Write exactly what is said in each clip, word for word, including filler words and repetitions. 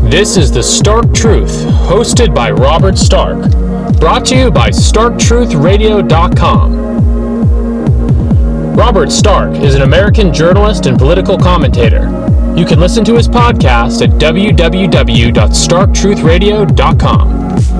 This is The Stark Truth, hosted by Robert Stark. Brought to you by Stark Truth Radio dot com. Robert Stark is an American journalist and political commentator. You can listen to his podcast at w w w dot stark truth radio dot com.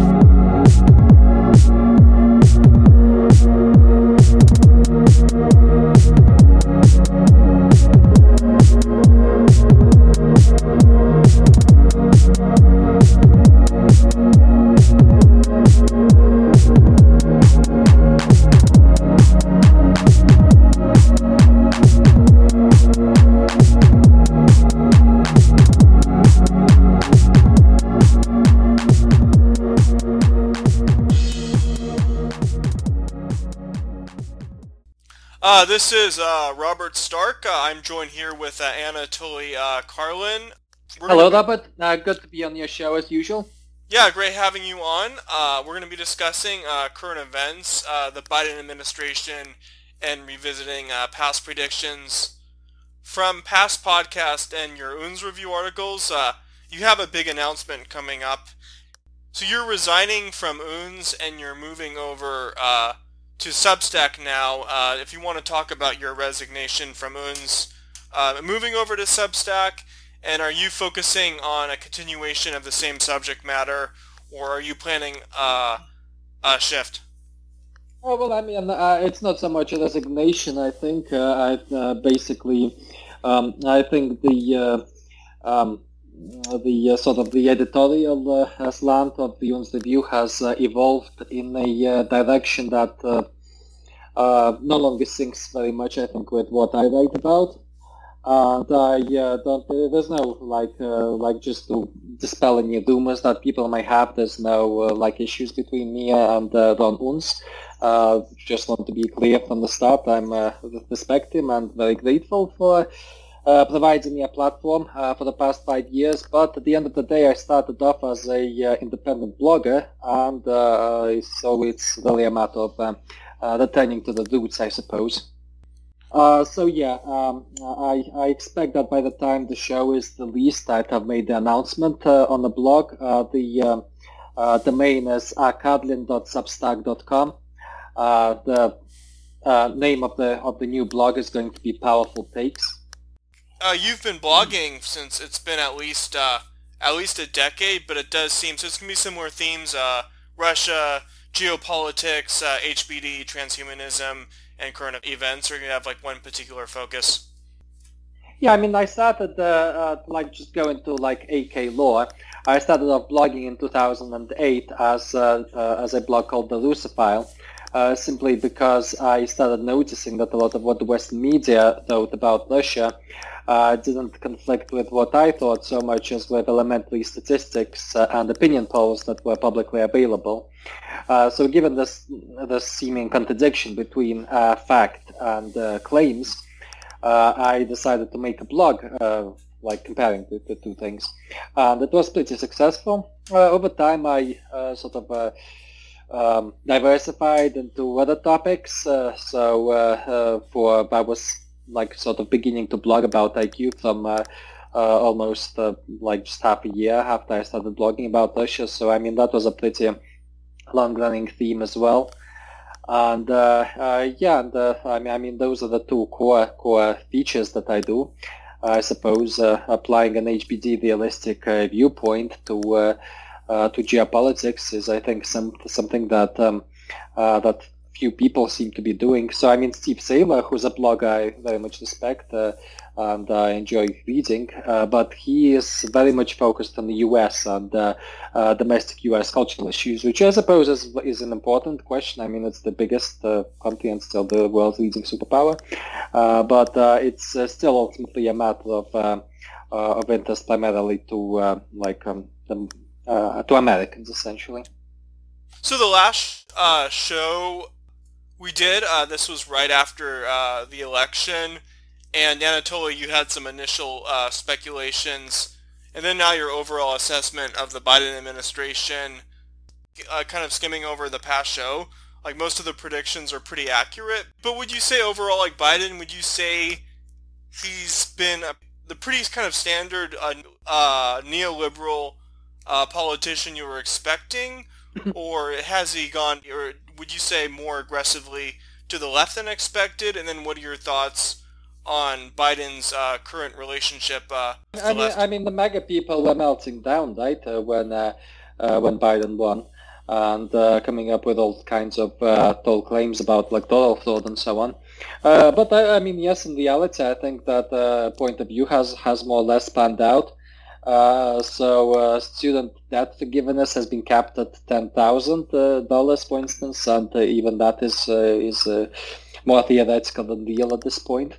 Uh, this is uh, Robert Stark. Uh, I'm joined here with uh, Anatoly uh, Karlin. We're Hello, gonna... Robert. Uh, good to be on your show as usual. Yeah, great having you on. Uh, we're going to be discussing uh, current events, uh, the Biden administration, and revisiting uh, past predictions. From past podcasts and your U N S review articles, uh, you have a big announcement coming up. So you're resigning from U N S and you're moving over uh, to Substack now. Uh, if you want to talk about your resignation from U N S, uh, moving over to Substack, and are you focusing on a continuation of the same subject matter, or are you planning uh, a shift? Oh, well, I mean, uh, it's not so much a resignation, I think. Uh, I uh, basically, um, I think the uh, um, the uh, sort of the editorial uh, slant of the U N S Review has uh, evolved in a uh, direction that uh, uh, no longer syncs very much, I think, with what I write about. And I uh, don't. There's no like uh, like just to dispel any rumors that people might have. There's no uh, like issues between me and uh, Ron Unz. Uh, just want to be clear from the start. I'm uh, respect him and very grateful for uh, providing me a platform uh, for the past five years. But at the end of the day, I started off as a uh, independent blogger, and uh, so it's really a matter of uh, uh, returning to the roots, I suppose. Uh, so yeah, um, I, I expect that by the time the show is released, I'd have made the announcement uh, on the blog. Uh, the uh, uh, domain is a karlin dot substack dot com. Uh, the uh, name of the of the new blog is going to be Powerful Takes. Uh, you've been blogging since it's been at least uh, at least a decade, but it does seem so. It's gonna be similar themes: uh, Russia, geopolitics, uh, H B D, transhumanism, and current events. Or you're gonna have like one particular focus? Yeah, I mean, I started uh, uh, like just going to like A K lore. I started off blogging in two thousand eight as uh, uh, as a blog called The Russophile, uh, simply because I started noticing that a lot of what the Western media wrote about Russia uh, didn't conflict with what I thought so much as with elementary statistics uh, and opinion polls that were publicly available. Uh, so given this, this seeming contradiction between uh, fact and uh, claims, uh, I decided to make a blog uh, like comparing the, the two things. And it was pretty successful. Uh, over time I uh, sort of uh, um, diversified into other topics. Uh, so uh, uh, for I was like sort of beginning to blog about I Q from uh, uh, almost uh, like just half a year after I started blogging about Russia. So I mean that was a pretty long-running theme as well, and uh, uh, yeah, and uh, I mean, I mean, those are the two core core features that I do. I suppose uh, applying an H B D realistic uh, viewpoint to uh, uh, to geopolitics is, I think, some something that um, uh, that few people seem to be doing. So I mean, Steve Saylor, who's a blogger I very much respect uh, and I enjoy reading, uh, but he is very much focused on the U S and uh, uh, domestic U S cultural issues, which I suppose is, is an important question. I mean, it's the biggest uh, country and still the world's leading superpower, uh, but uh, it's uh, still ultimately a matter of uh, uh, of interest primarily to uh, like um, the, uh, to Americans essentially. So the last uh, show we did, uh, this was right after uh, the election. And Anatoly, you had some initial uh, speculations, and then now your overall assessment of the Biden administration, uh, kind of skimming over the past show. Like, most of the predictions are pretty accurate. But would you say overall, like Biden, would you say he's been a, the pretty kind of standard uh, uh, neoliberal uh, politician you were expecting, or has he gone, or would you say more aggressively to the left than expected? And then what are your thoughts on Biden's uh, current relationship uh, with I the mean, left? I mean, the MAGA people were melting down, right, uh, when uh, uh, when Biden won, and uh, coming up with all kinds of uh, tall claims about electoral fraud and so on. Uh, but I, I mean, yes, in reality, I think that uh, point of view has has more or less panned out. Uh, so uh, student debt forgiveness has been capped at ten thousand uh, dollars, for instance, and uh, even that is uh, is uh, more theoretical than real at this point.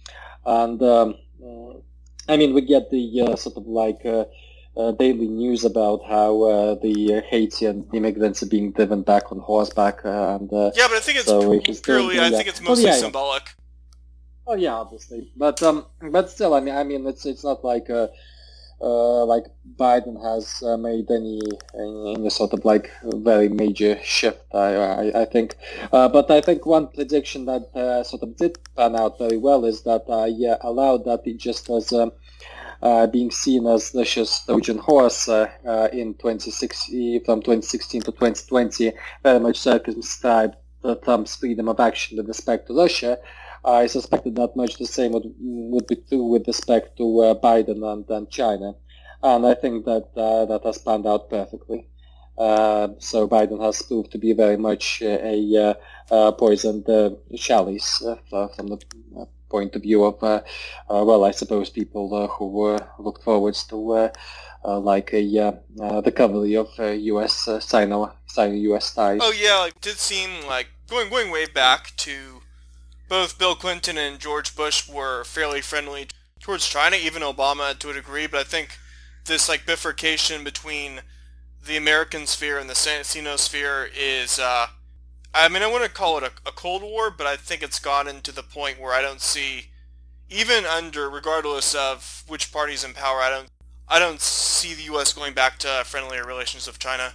And um, uh, I mean, we get the uh, sort of like uh, uh, daily news about how uh, the Haitian immigrants are being driven back on horseback, uh, and uh, Yeah, but I think it's so pu- he's purely, doing I the, think it's uh, mostly oh, yeah, yeah. symbolic. Oh yeah, obviously, but um, but still, I mean, I mean, it's it's not like uh, uh, like Biden has uh, made any, any any sort of like very major shift. I I, I think, uh, but I think one prediction that uh, sort of did pan out very well is that I uh, allowed that it just was um, uh, being seen as Russia's Trojan horse uh, uh, in twenty sixteen, from twenty sixteen to twenty twenty, very much circumscribed Trump's freedom of action with respect to Russia. I suspected that much the same would, would be true with respect to uh, Biden and, and China. And I think that uh, that has panned out perfectly. Uh, so Biden has proved to be very much uh, a uh, uh, poisoned uh, chalice uh, from the point of view of, uh, uh, well, I suppose people uh, who uh, looked forward to uh, uh, like a uh, uh, recovery of uh, U S uh, Sino Sino-U S ties. Oh yeah, like, it did seem like going going way back to both Bill Clinton and George Bush were fairly friendly towards China, even Obama to a degree, but I think this like bifurcation between the American sphere and the Sino sphere is, uh, I mean, I wouldn't call it a, a Cold War, but I think it's gotten to the point where I don't see, even under, regardless of which party's in power, I don't, I don't see the U S going back to friendlier relations with China.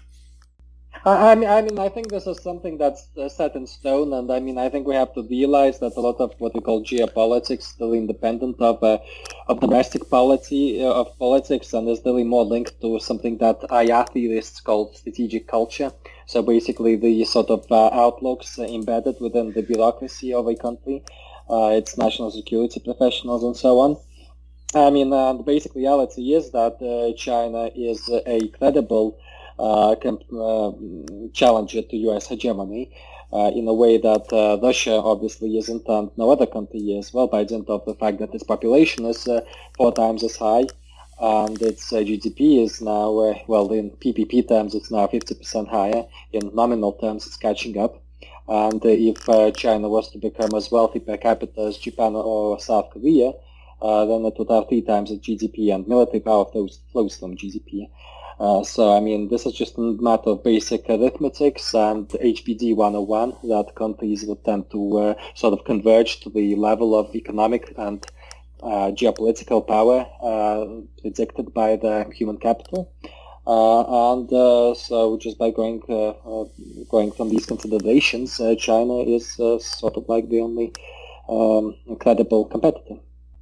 I I mean, I mean, I think this is something that's uh, set in stone, and I mean, I think we have to realize that a lot of what we call geopolitics is still independent of uh, of domestic policy uh, of politics, and is really more linked to something that I R theorists call strategic culture. So basically, the sort of uh, outlooks embedded within the bureaucracy of a country, uh, its national security professionals, and so on. I mean, uh, the basic reality is that uh, China is a credible Uh, uh, challenger to U S hegemony uh, in a way that uh, Russia obviously isn't, and no other country is, well, by dint of the fact that its population is uh, four times as high, and its uh, G D P is now, uh, well, in P P P terms, it's now fifty percent higher. In nominal terms, it's catching up. And uh, if uh, China was to become as wealthy per capita as Japan or South Korea, uh, then it would have three times its G D P, and military power flows, flows from G D P. Uh, so, I mean, this is just a matter of basic arithmetics and H B D one oh one, that countries would tend to uh, sort of converge to the level of economic and uh, geopolitical power uh, predicted by the human capital. Uh, and uh, so just by going uh, uh, going from these considerations, uh, China is uh, sort of like the only um, credible competitor.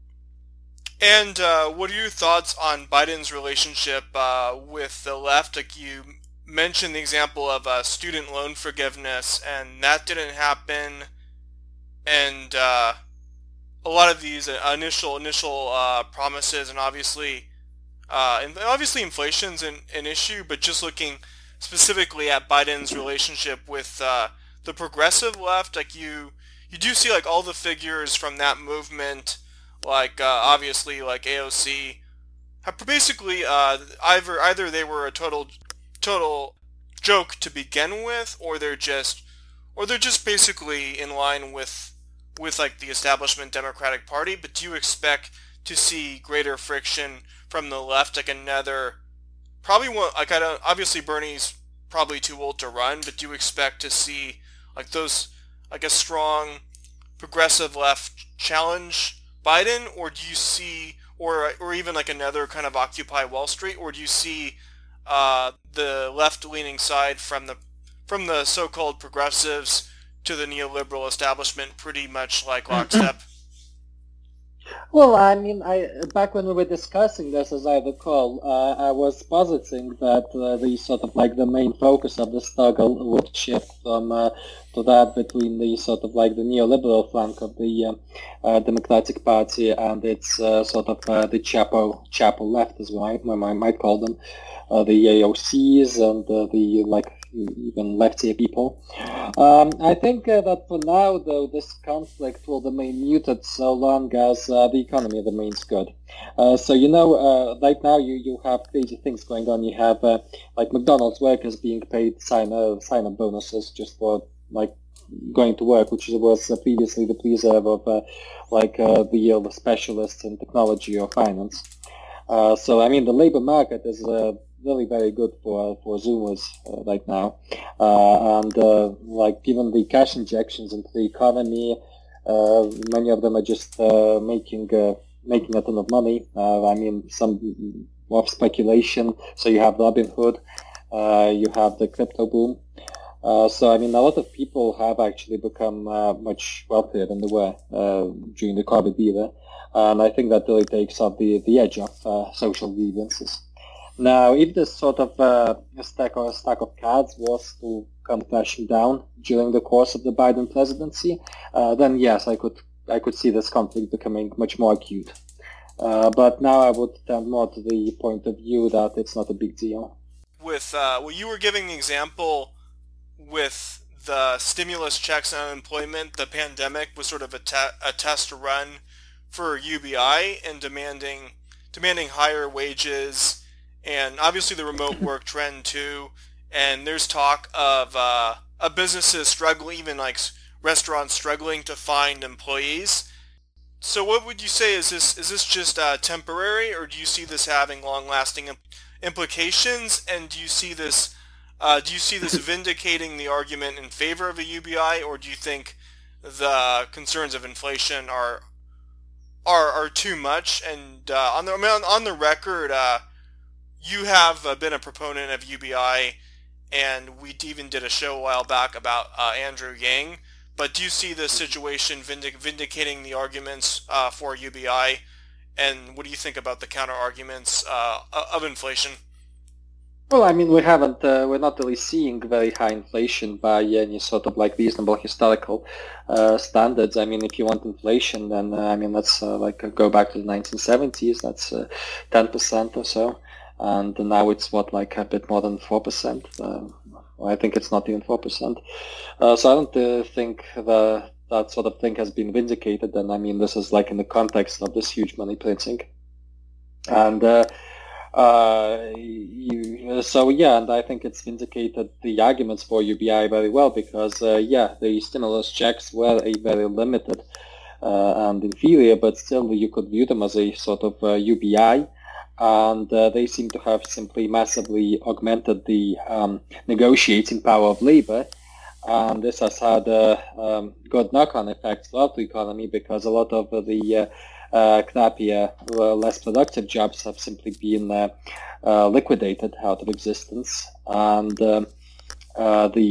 And uh, what are your thoughts on Biden's relationship uh, with the left? Like you mentioned the example of uh, student loan forgiveness, and that didn't happen. And uh, a lot of these initial initial uh, promises, and obviously, uh, and obviously inflation's an, an issue. But just looking specifically at Biden's relationship with uh, the progressive left, like you, you do see like all the figures from that movement. Like uh, obviously, like A O C, have basically uh, either either they were a total total joke to begin with, or they're just or they're just basically in line with with like the establishment Democratic Party. But do you expect to see greater friction from the left, like another probably one like I don't obviously Bernie's probably too old to run, but do you expect to see like those like a strong progressive left challenge Biden, or do you see, or or even like another kind of Occupy Wall Street, or do you see uh, the left-leaning side from the from the so-called progressives to the neoliberal establishment pretty much like lockstep? Well, I mean, I back when we were discussing this, as I recall, uh, I was positing that uh, the sort of like the main focus of the struggle would shift from uh, to that between the sort of like the neoliberal flank of the uh, uh, Democratic Party and its uh, sort of uh, the Chapo Chapo left, as well, I, I might call them, uh, the A O Cs and uh, the like even leftier people. Um, I think uh, that for now, though, this conflict will remain muted so long as uh, the economy remains good. Uh, so, you know, uh, right now you, you have crazy things going on. You have, uh, like, McDonald's workers being paid sign-up sign bonuses just for, like, going to work, which was uh, previously the preserve of, uh, like, uh, the uh, specialists in technology or finance. Uh, so, I mean, the labor market is uh, really very good for for Zoomers uh, right now, uh, and uh, like given the cash injections into the economy, uh, many of them are just uh, making uh, making a ton of money. Uh, I mean, some of speculation. So you have Robinhood, uh, you have the crypto boom. Uh, so I mean, a lot of people have actually become uh, much wealthier than they were uh, during the COVID era, and I think that really takes off the the edge of uh, social grievances. Now, if this sort of uh, stack or stack of cards was to come crashing down during the course of the Biden presidency, uh, then yes, I could I could see this conflict becoming much more acute. Uh, but now I would tend more to the point of view that it's not a big deal. With uh, well, you were giving the example with the stimulus checks and unemployment. The pandemic was sort of a, te- a test run for U B I and demanding demanding higher wages. And obviously the remote work trend too, and there's talk of uh, of businesses struggling, even like restaurants struggling to find employees. So what would you say, is this is this just uh, temporary, or do you see this having long-lasting imp- implications? And do you see this uh, do you see this vindicating the argument in favor of a U B I, or do you think the concerns of inflation are are are too much? And uh, on the I mean, on, on the record. Uh, You have uh, been a proponent of U B I, and we even did a show a while back about uh, Andrew Yang. But do you see this situation vindic- vindicating the arguments uh, for U B I? And what do you think about the counter arguments uh, of inflation? Well, I mean, we haven't, uh, we're not really seeing very high inflation by any sort of like reasonable historical uh, standards. I mean, if you want inflation, then uh, I mean, let's uh, like uh, go back to the nineteen seventies. That's uh, ten percent or so. And now it's what, like a bit more than four percent. Uh, I think it's not even four percent. Uh, so I don't uh, think the, that sort of thing has been vindicated. And I mean, this is like in the context of this huge money printing. And uh, uh, you, so yeah, and I think it's vindicated the arguments for U B I very well because, uh, yeah, the stimulus checks were a very limited uh, and inferior, but still you could view them as a sort of uh, U B I. And uh, they seem to have simply massively augmented the um, negotiating power of labor. And this has had uh, um, good knock-on effects throughout the economy because a lot of the uh, uh, crappier, uh, less productive jobs have simply been uh, uh, liquidated out of existence. And um, uh, the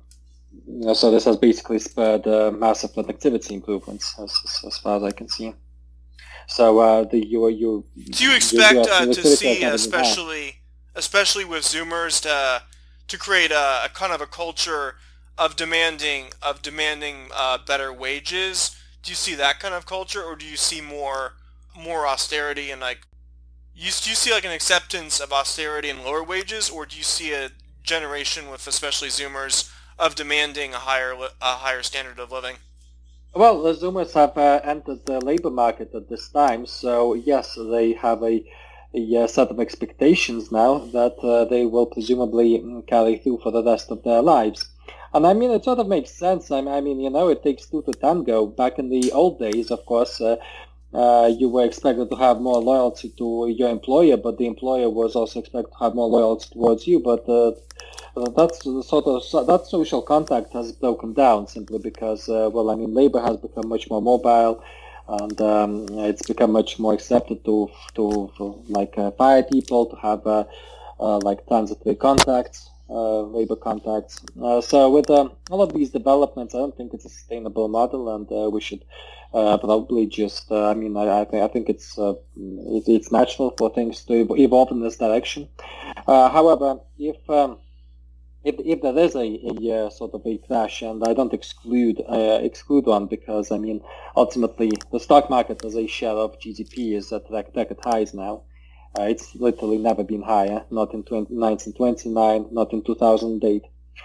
uh, so this has basically spurred uh, massive productivity improvements as, as far as I can see. So uh, the you you do you expect you, uh, to see, especially especially with Zoomers, to to create a, a kind of a culture of demanding of demanding uh, better wages? Do you see that kind of culture, or do you see more more austerity and like you do you see like an acceptance of austerity and lower wages, or do you see a generation with especially Zoomers of demanding a higher a higher standard of living? Well, the Zoomers have uh, entered the labor market at this time, so yes, they have a, a set of expectations now that uh, they will presumably carry through for the rest of their lives. And I mean, it sort of makes sense. I mean, you know, it takes two to tango. Back in the old days, of course, uh, uh, you were expected to have more loyalty to your employer, but the employer was also expected to have more loyalty towards you. But uh, that's sort of that social contact has broken down simply because, uh, well, I mean, labor has become much more mobile, and um, it's become much more accepted to to, to like uh, fire people, to have uh, uh, like transitory contacts. uh, labor contracts. Uh, so with um, all of these developments, I don't think it's a sustainable model, and uh, we should uh, probably just. Uh, I mean, I I, th- I think it's uh, it, it's natural for things to ev- evolve in this direction. Uh, however, if um, if if there is a, a uh, sort of a crash, and I don't exclude uh, exclude one, because I mean, ultimately the stock market as a share of G D P is at record highs now. Uh, it's literally never been higher, not in nineteen twenty-nine, not in two thousand eight.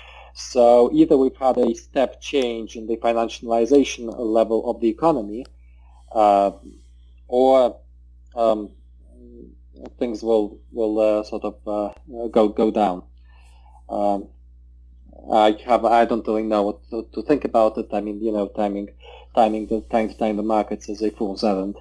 So either we've had a step change in the financialization level of the economy, uh, or um, things will will uh, sort of uh, go go down. Um, I have I don't really know what to, to think about it. I mean, you know, timing, timing the time to time the markets is a fool's errand.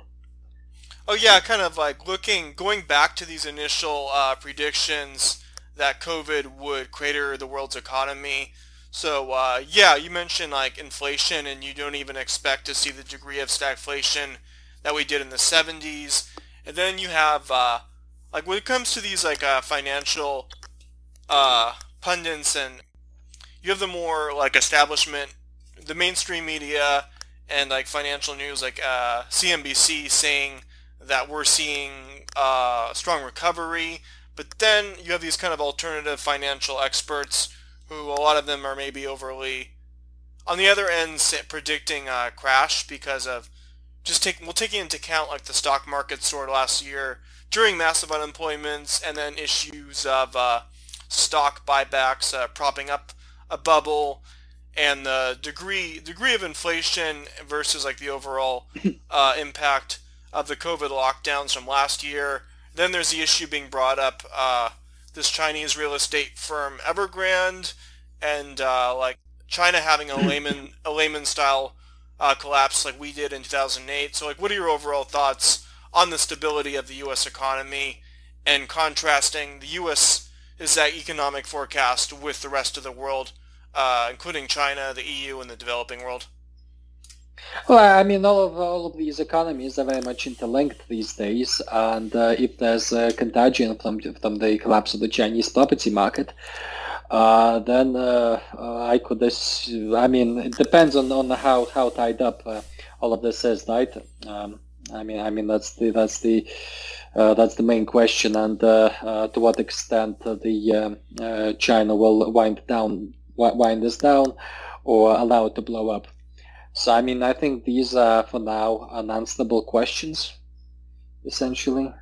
Oh yeah, kind of like looking, going back to these initial uh, predictions that COVID would crater the world's economy. So uh, yeah, you mentioned like inflation, and you don't even expect to see the degree of stagflation that we did in the seventies. And then you have uh, like when it comes to these like uh, financial uh, pundits, and you have the more like establishment, the mainstream media, and like financial news like uh, C N B C saying that we're seeing uh, a strong recovery, but then you have these kind of alternative financial experts who a lot of them are maybe overly, on the other end, predicting a crash because of just taking, well, taking into account like the stock market soared last year during massive unemployment, and then issues of uh, stock buybacks uh, propping up a bubble, and the degree degree of inflation versus like the overall uh, impact of the COVID lockdowns from last year. Then there's the issue being brought up, uh, this Chinese real estate firm Evergrande, and uh, like China having a layman a layman style uh, collapse like we did in two thousand eight. So like, what are your overall thoughts on the stability of the U S economy, and contrasting the U S is that economic forecast with the rest of the world, uh, including China, the E U, and the developing world? Well, I mean, all of all of these economies are very much interlinked these days, and uh, if there's a contagion from from the collapse of the Chinese property market, uh, then uh, uh, I could. Assume, I mean, it depends on, on how, how tied up uh, all of this is, right? Um, I mean, I mean that's the that's the uh, that's the main question, and uh, uh, to what extent the um, uh, China will wind down wind this down, or allow it to blow up. So, I mean, I think these are, for now, unanswerable questions, essentially.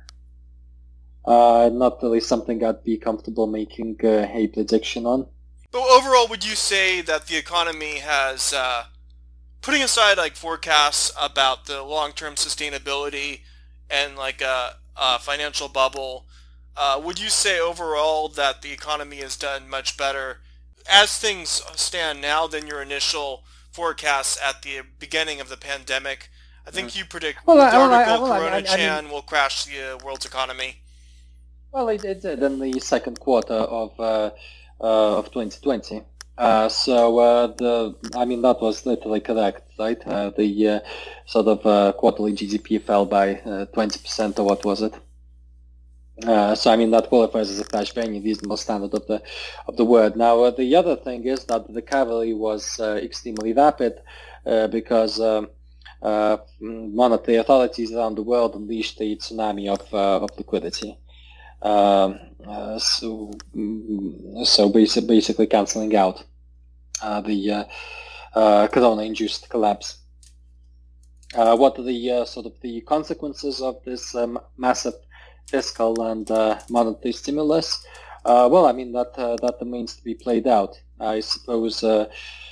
Uh, not really something I'd be comfortable making uh, a prediction on. But overall, would you say that the economy has, uh, putting aside, like, forecasts about the long-term sustainability and, like, a, a financial bubble, uh, would you say overall that the economy has done much better as things stand now than your initial forecasts at the beginning of the pandemic? I think you predict well, the I, well, article I, well, Corona I, I, Chan I mean, will crash the uh, world's economy. Well, it, it did in the second quarter of uh, uh, of twenty twenty. Uh, so uh, the I mean that was literally correct, right? Uh, the uh, sort of uh, quarterly G D P fell by uh, twenty percent, or what was it? Uh, so I mean that qualifies as a crash by any reasonable standard of the of the word. Now uh, the other thing is that the recovery was uh, extremely rapid uh, because um, uh, monetary authorities around the world unleashed a tsunami of uh, of liquidity. Um, uh, so so basically, basically cancelling out uh, the uh, uh, corona-induced collapse. Uh, what are the uh, sort of the consequences of this um, massive fiscal and uh, monetary stimulus? Uh, well, I mean that uh, that remains to be played out. I suppose. Uh,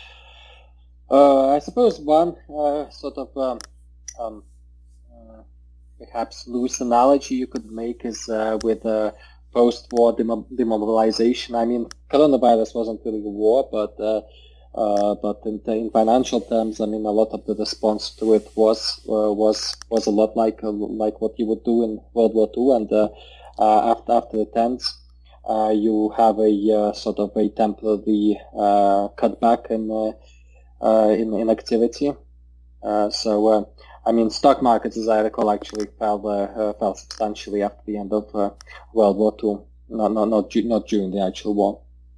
uh, I suppose one uh, sort of um, um, uh, perhaps loose analogy you could make is uh, with uh, post-war demo- demobilization. I mean, coronavirus wasn't really a war, but uh, uh, but in, in financial terms, I mean, a lot of the response to it was uh, was was a lot like uh, like what you would do in World War Two, and uh, uh, after after the tens, uh, you have a uh, sort of a temporary uh, cutback in uh, uh, in in activity. Uh, so, uh, I mean, stock markets, as I recall, actually fell uh, uh, fell substantially after the end of uh, World War Two. Not not not, not during the actual war.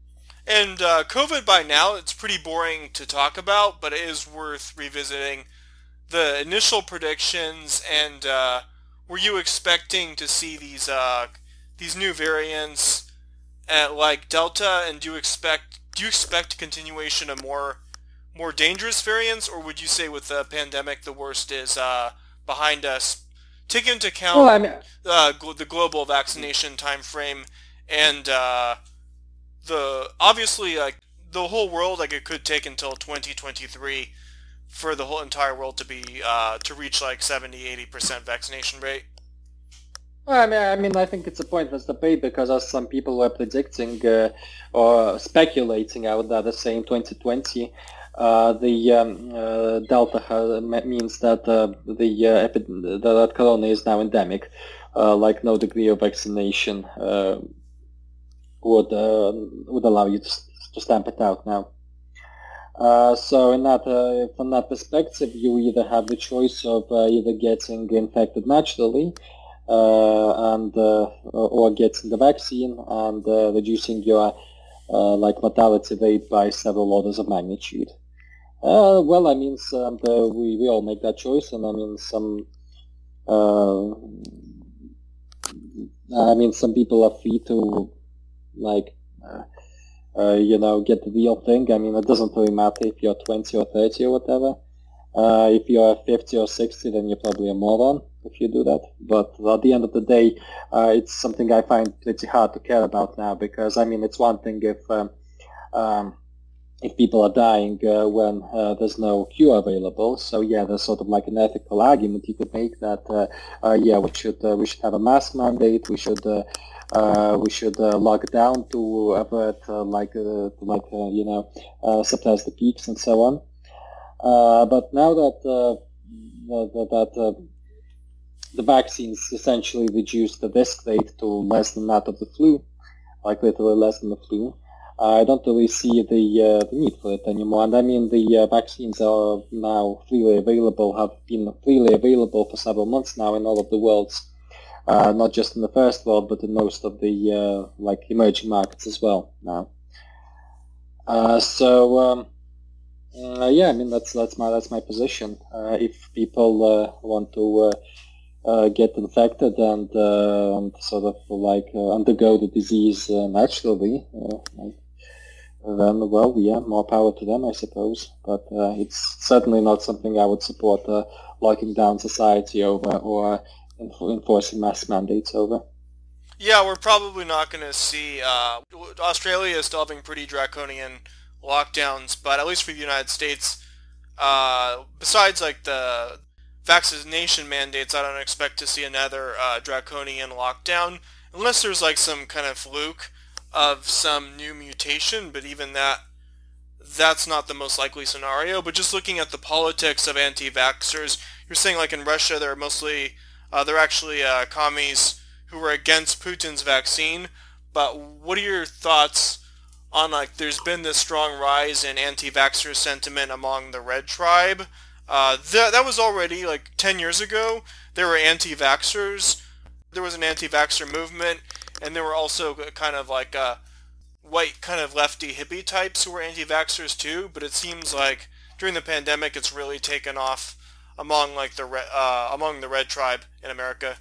And uh, COVID by now, it's pretty boring to talk about, but it is worth revisiting the initial predictions. And uh, were you expecting to see these uh, these new variants at like Delta? And do you expect do you expect continuation of more more dangerous variants, or would you say with the pandemic the worst is uh, behind us? Take into account Well, I mean, uh, gl- the global vaccination time frame and uh, the obviously like the whole world, like it could take until twenty twenty-three for the whole entire world to be uh, to reach like seventy eighty percent vaccination rate. well, I mean, I mean, I think it's a pointless debate because as some people were predicting uh, or speculating out there, the same twenty twenty. Uh, the um, uh, Delta has, means that uh, the uh, epi- that corona is now endemic, uh, like no degree of vaccination uh, would uh, would allow you to, to stamp it out now. Uh, so in that uh, from that perspective, you either have the choice of uh, either getting infected naturally uh, and uh, or getting the vaccine and uh, reducing your uh, like mortality rate by several orders of magnitude. Uh, well, I mean, some, the, we, we all make that choice, and I mean, some, uh, I mean, some people are free to, like, uh, uh, you know, get the real thing. I mean, it doesn't really matter if you're twenty or thirty or whatever. Uh, if you're fifty or sixty, then you're probably a moron if you do that. But at the end of the day, uh, it's something I find pretty hard to care about now because, I mean, it's one thing if, um, um, if people are dying uh, when uh, there's no cure available. So yeah, there's sort of like an ethical argument you could make that uh, uh, yeah, we should uh, we should have a mask mandate. We should uh, uh, we should uh, lock down to avert uh, like uh, to like uh, you know uh, suppress the peaks and so on. Uh, but now that uh, that, that uh, the vaccines essentially reduce the risk rate to less than that of the flu, like literally less than the flu. I don't really see the, uh, the need for it anymore. And I mean, the uh, vaccines are now freely available, have been freely available for several months now in all of the worlds, uh, not just in the first world, but in most of the uh, like emerging markets as well now. Uh, so um, uh, yeah, I mean that's that's my that's my position. Uh, if people uh, want to uh, uh, get infected and, uh, and sort of like uh, undergo the disease uh, naturally. Uh, like, then, well, yeah, more power to them, I suppose. But uh, it's certainly not something I would support uh, locking down society over or enf- enforcing mass mandates over. Yeah, we're probably not going to see... Uh, Australia is still having pretty draconian lockdowns, but at least for the United States, uh, besides like the vaccination mandates, I don't expect to see another uh, draconian lockdown, unless there's like some kind of fluke of some new mutation, but even that, that's not the most likely scenario. But just looking at the politics of anti-vaxxers, you're saying like in Russia they're mostly, uh, they're actually uh, commies who are against Putin's vaccine, but what are your thoughts on like there's been this strong rise in anti-vaxxer sentiment among the Red Tribe? Uh, th- that was already like ten years ago. There were anti-vaxxers, there was an anti-vaxxer movement, and there were also kind of like uh, white kind of lefty hippie types who were anti-vaxxers too, but it seems like during the pandemic it's really taken off among like the re- uh, among the Red Tribe in America.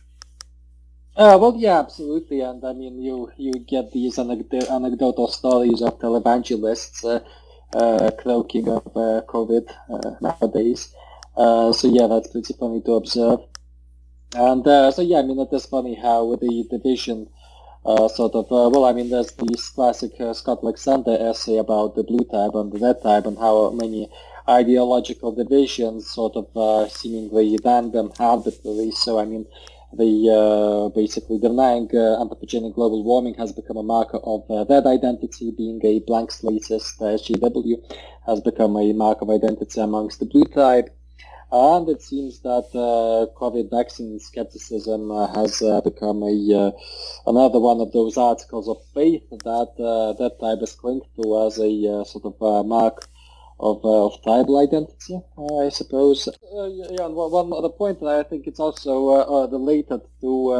Uh, well, yeah, absolutely, and I mean, you you get these anecd- anecdotal stories of televangelists uh, uh, cloaking of uh, COVID uh, nowadays. Uh, so yeah, that's pretty funny to observe. And uh, so yeah, I mean, it is funny how the division uh, sort of, uh, well, I mean, there's this classic uh, Scott Alexander essay about the blue type and the red type and how many ideological divisions sort of uh, seemingly random, arbitrary. So I mean, the uh, basically denying uh, anthropogenic global warming has become a marker of uh, red identity, being a blank slatist uh, S G W has become a mark of identity amongst the blue type. And it seems that uh, COVID vaccine skepticism uh, has uh, become a uh, another one of those articles of faith that uh, that type is linked to as a uh, sort of uh, mark of uh, of tribal identity, uh, I suppose. Uh, yeah, and one other point that I think it's also uh, uh, related to uh,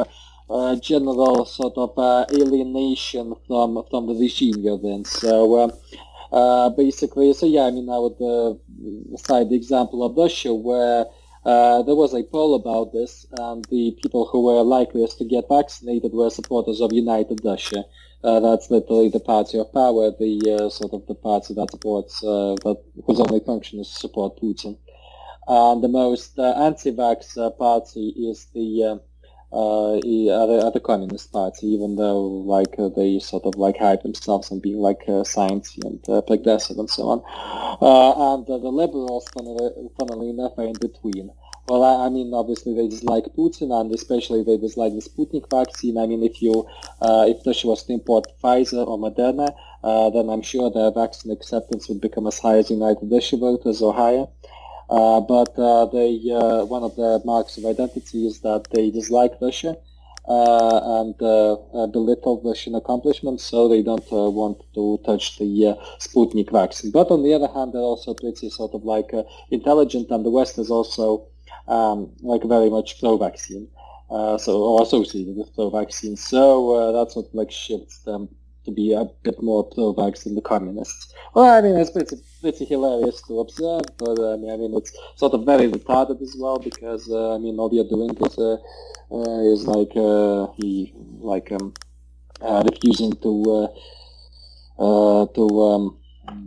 uh, general sort of uh, alienation from from the regime you're in. So um, uh, basically, so yeah, I mean, I would uh, cite the example of Russia where uh, there was a poll about this, and the people who were likeliest to get vaccinated were supporters of United Russia. Uh, that's literally the party of power, the uh, sort of the party that supports, uh, that whose only function is to support Putin. And the most uh, anti-vax uh, party is the uh, uh, the, the Communist Party, even though like uh, they sort of like hype themselves on being like uh, science and uh, progressive and so on. Uh, and uh, the liberals, funnily, funnily enough, are in between. Well, I, I mean, obviously they dislike Putin, and especially they dislike the Sputnik vaccine. I mean, if you, uh, if Russia was to import Pfizer or Moderna, uh, then I'm sure their vaccine acceptance would become as high as United Russia voters or higher. Uh, but uh, they, uh, one of their marks of identity is that they dislike Russia uh, and uh, uh, belittle Russian accomplishments, so they don't uh, want to touch the uh, Sputnik vaccine. But on the other hand, they're also pretty sort of like uh, intelligent, and the West is also um, like very much pro-vaccine, uh, so or associated with pro-vaccine. So uh, that's what like shifts them to be a bit more pro-vax than the communists. Well, I mean, it's pretty, pretty hilarious to observe, but uh, I mean, I mean, it's sort of very retarded as well, because uh, I mean, all you're doing is uh, uh, is like uh, he like um, uh, refusing to uh, uh, to um,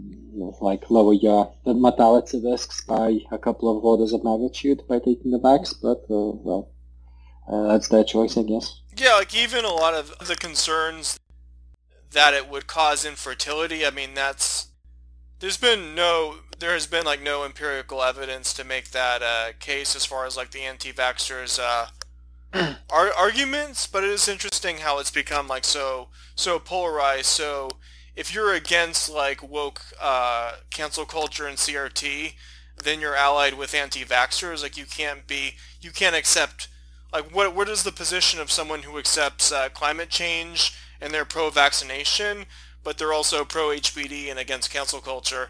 like lower your mortality risks by a couple of orders of magnitude by taking the vax, but uh, well, uh, that's their choice, I guess. Yeah, like even a lot of the concerns that it would cause infertility, I mean, that's, there's been no, there has been like no empirical evidence to make that uh, case as far as like the anti-vaxxers uh, ar- arguments, but it is interesting how it's become like so, so polarized. So if you're against like woke uh, cancel culture and C R T, then you're allied with anti-vaxxers. Like you can't be, you can't accept, like what, what is the position of someone who accepts uh, climate change and they're pro-vaccination, but they're also pro-H B D and against cancel culture?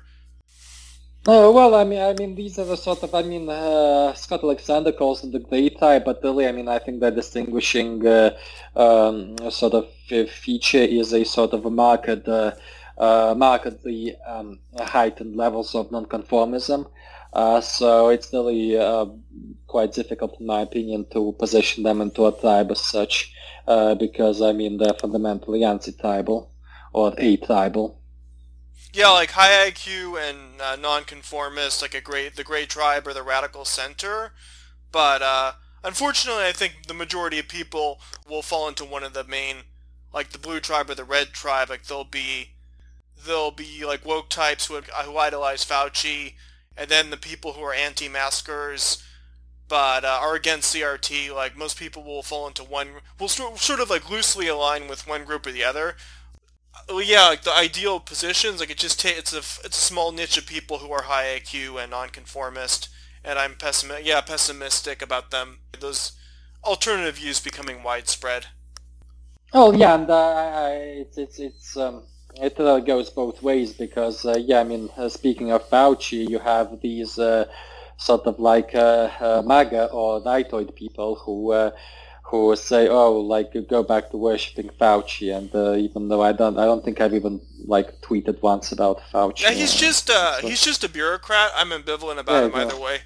Oh, well, I mean, I mean, these are the sort of, I mean, uh, Scott Alexander calls them the gray type, but really, I mean, I think the distinguishing uh, um, sort of feature is a sort of a marked, uh, uh, markedly um, heightened levels of nonconformism. Uh, so it's really uh, quite difficult, in my opinion, to position them into a tribe as such, uh, because, I mean, they're fundamentally anti-tribal, or a-tribal. Yeah, like high I Q and uh, nonconformist, like a great, the Gray Tribe or the Radical Center, but uh, unfortunately I think the majority of people will fall into one of the main, like the Blue Tribe or the Red Tribe. Like they'll be, they'll be like woke types who, who idolize Fauci, and then the people who are anti-maskers, but uh, are against C R T. Like most people will fall into one, will sort of like loosely align with one group or the other. Well, yeah, like the ideal positions, like it just ta- it's a it's a small niche of people who are high I Q and nonconformist, and I'm pessimi- yeah pessimistic about them. Those alternative views becoming widespread. Oh yeah, and uh, it's it's it's um, it uh, goes both ways, because uh, yeah, I mean, uh, speaking of Fauci, you have these uh, sort of like uh, uh, MAGA or rightoid people who. Uh, who say, oh, like, go back to worshipping Fauci, and uh, even though I don't, I don't think I've even, like, tweeted once about Fauci. Yeah, he's uh, just, uh, so. he's just a bureaucrat. I'm ambivalent about yeah, him either way.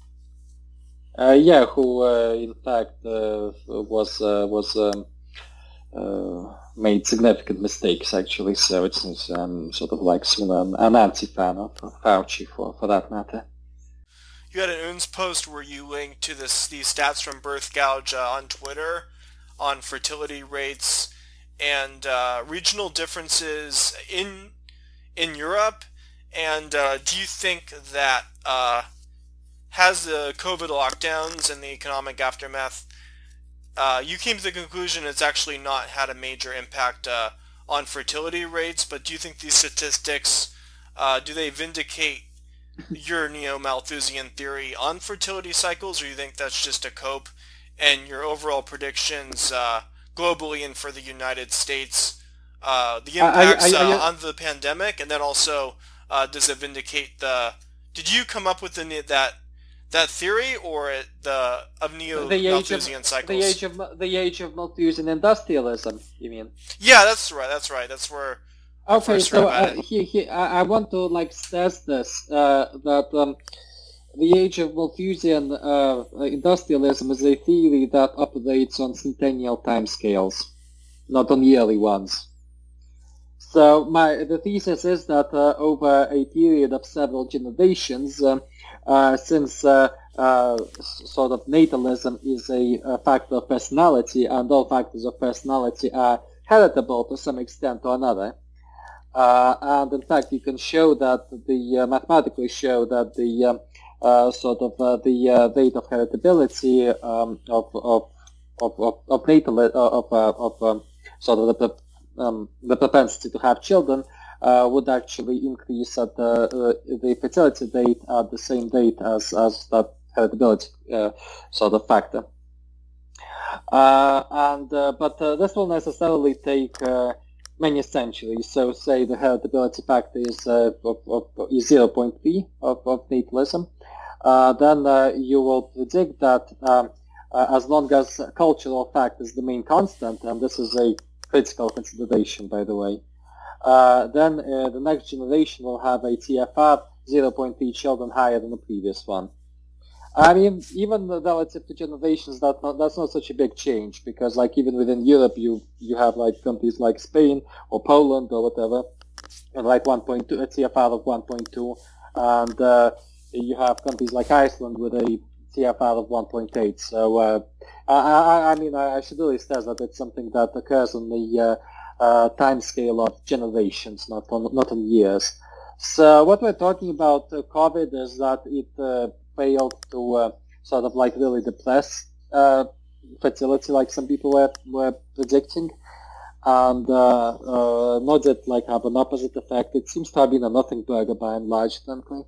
Uh, yeah, who, uh, in fact, uh, was, uh, was, um, uh, made significant mistakes, actually, so it's, it's um, sort of like soon an, an anti-fan of Fauci, for, for that matter. You had an U N S post where you linked to this these stats from Birth Gouge uh, on Twitter on fertility rates and uh, regional differences in in Europe. And uh, do you think that uh, has the COVID lockdowns and the economic aftermath, uh, you came to the conclusion it's actually not had a major impact uh, on fertility rates, but do you think these statistics, uh, do they vindicate your neo-Malthusian theory on fertility cycles, or you think that's just a cope, and your overall predictions uh, globally and for the United States, uh, the impacts I, I, I, uh, on the pandemic, and then also uh, does it vindicate the, did you come up with the, that that theory, or the of Neo-Malthusian cycles? The age of the age of Malthusian industrialism. You mean? Yeah, that's right. That's right. That's where. I Okay, first so heard about uh, it. he, he, I, I want to like stress this uh, that um, the age of Malthusian uh, industrialism is a theory that operates on centennial timescales, not on yearly ones. So my the thesis is that uh, over a period of several generations, um, uh, since uh, uh, sort of natalism is a, a factor of personality, and all factors of personality are heritable to some extent or another, uh, and in fact you can show that the uh, mathematically show that the um, uh, sort of uh, the uh, rate of heritability um, of of of of, of natal uh, of uh, of um, sort of the Um, the propensity to have children uh, would actually increase at the, uh, the fertility rate at the same rate as, as that heritability uh, sort of factor. Uh, and uh, but uh, this will necessarily take uh, many centuries. So say the heritability factor is uh, of, of, is zero point three of, of natalism, uh, then uh, you will predict that um, uh, as long as cultural fact is the main constant, and this is a critical consideration, by the way, uh, then uh, the next generation will have a T F R zero point three children higher than the previous one. I mean, even relative to generations, that not, that's not such a big change, because like even within Europe, you you have like countries like Spain or Poland or whatever, and like one point two, a T F R of one point two, and uh, you have countries like Iceland with a T F R of one point eight. So uh, I, I, I mean, I, I should really stress that it's something that occurs on the uh, uh, time scale of generations, not on not on years. So what we're talking about uh, COVID is that it uh, failed to uh, sort of like really depress uh, fertility, like some people were were predicting, and uh, uh, not that like have an opposite effect. It seems to have been a nothing burger by and large, frankly.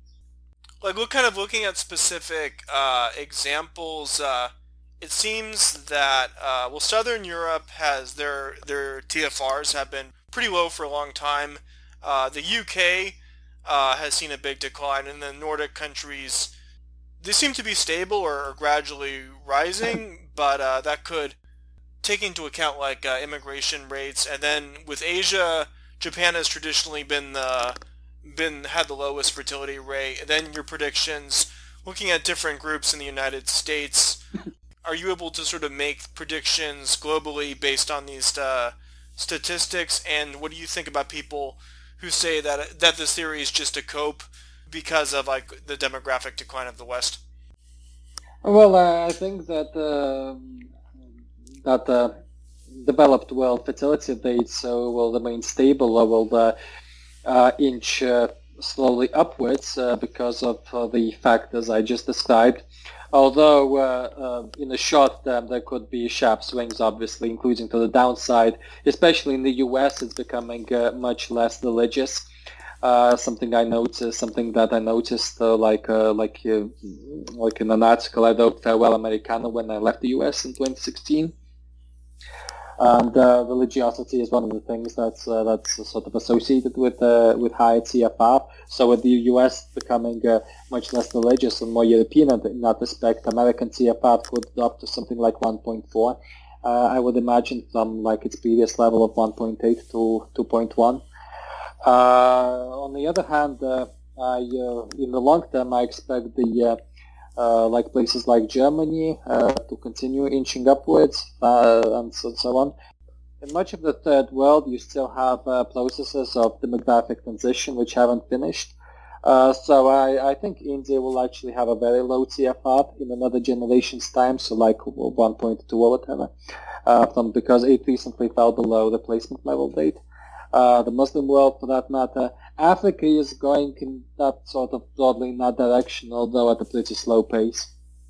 Like, what kind of looking at specific uh, examples, uh, it seems that, uh, well, Southern Europe has their, their T F Rs have been pretty low for a long time. Uh, the U K uh, has seen a big decline, and the Nordic countries, they seem to be stable or, or gradually rising, but uh, that could take into account like uh, immigration rates. And then with Asia, Japan has traditionally been the been had the lowest fertility rate. And then your predictions, looking at different groups in the United States, are you able to sort of make predictions globally based on these uh, statistics? And what do you think about people who say that that this theory is just a cope because of like the demographic decline of the West? Well, uh, I think that uh, that uh, developed world fertility rates uh, will remain stable or will uh, uh, inch uh, slowly upwards uh, because of uh, the factors I just described. Although uh, uh, in the short term there could be sharp swings, obviously, including to the downside. Especially in the U S, it's becoming uh, much less religious. Uh, something I noticed, something that I noticed, uh, like uh, like uh, like in an article I wrote, Farewell Americano, when I left the U S in twenty sixteen. And uh, religiosity is one of the things that's uh, that's sort of associated with uh, with higher T F R. So with the U S becoming uh, much less religious and more European in that respect, American T F R could drop to something like one point four. Uh, I would imagine from like its previous level of one point eight to two point one. Uh, on the other hand, uh, I, uh, in the long term, I expect the uh, uh, like places like Germany uh, to continue inching upwards uh, and so, so on. In much of the third world, you still have uh, processes of demographic transition which haven't finished. Uh, so I, I think India will actually have a very low T F R in another generation's time, so like one point two or whatever, uh, from, because it recently fell below the placement level date. Uh, the Muslim world, for that matter. Africa is going in that sort of broadly in that direction, although at a pretty slow pace.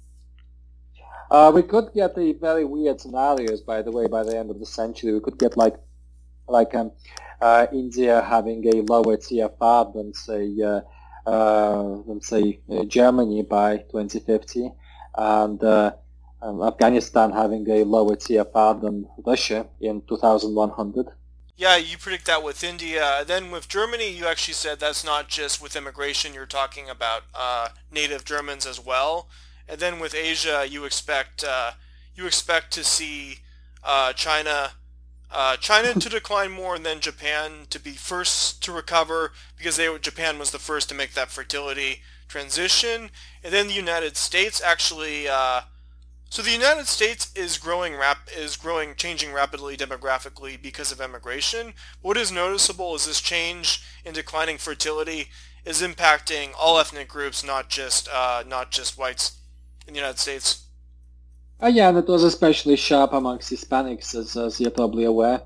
Uh, we could get a very weird scenarios, by the way, by the end of the century. We could get like, like um, uh, India having a lower T F R than say, uh, uh, than say uh, Germany by twenty fifty, and uh, um, Afghanistan having a lower T F R than Russia in two thousand one hundred. Yeah, you predict that with India. Then with Germany, you actually said that's not just with immigration, you're talking about uh, native Germans as well. And then with Asia, you expect uh, you expect to see uh, China uh, China to decline more, and then Japan to be first to recover because they Japan was the first to make that fertility transition, and then the United States actually. Uh, So the United States is growing rap is growing, changing rapidly demographically because of immigration. What is noticeable is this change in declining fertility is impacting all ethnic groups, not just uh, not just whites in the United States. Uh, yeah, and it was especially sharp amongst Hispanics, as, as you're probably aware.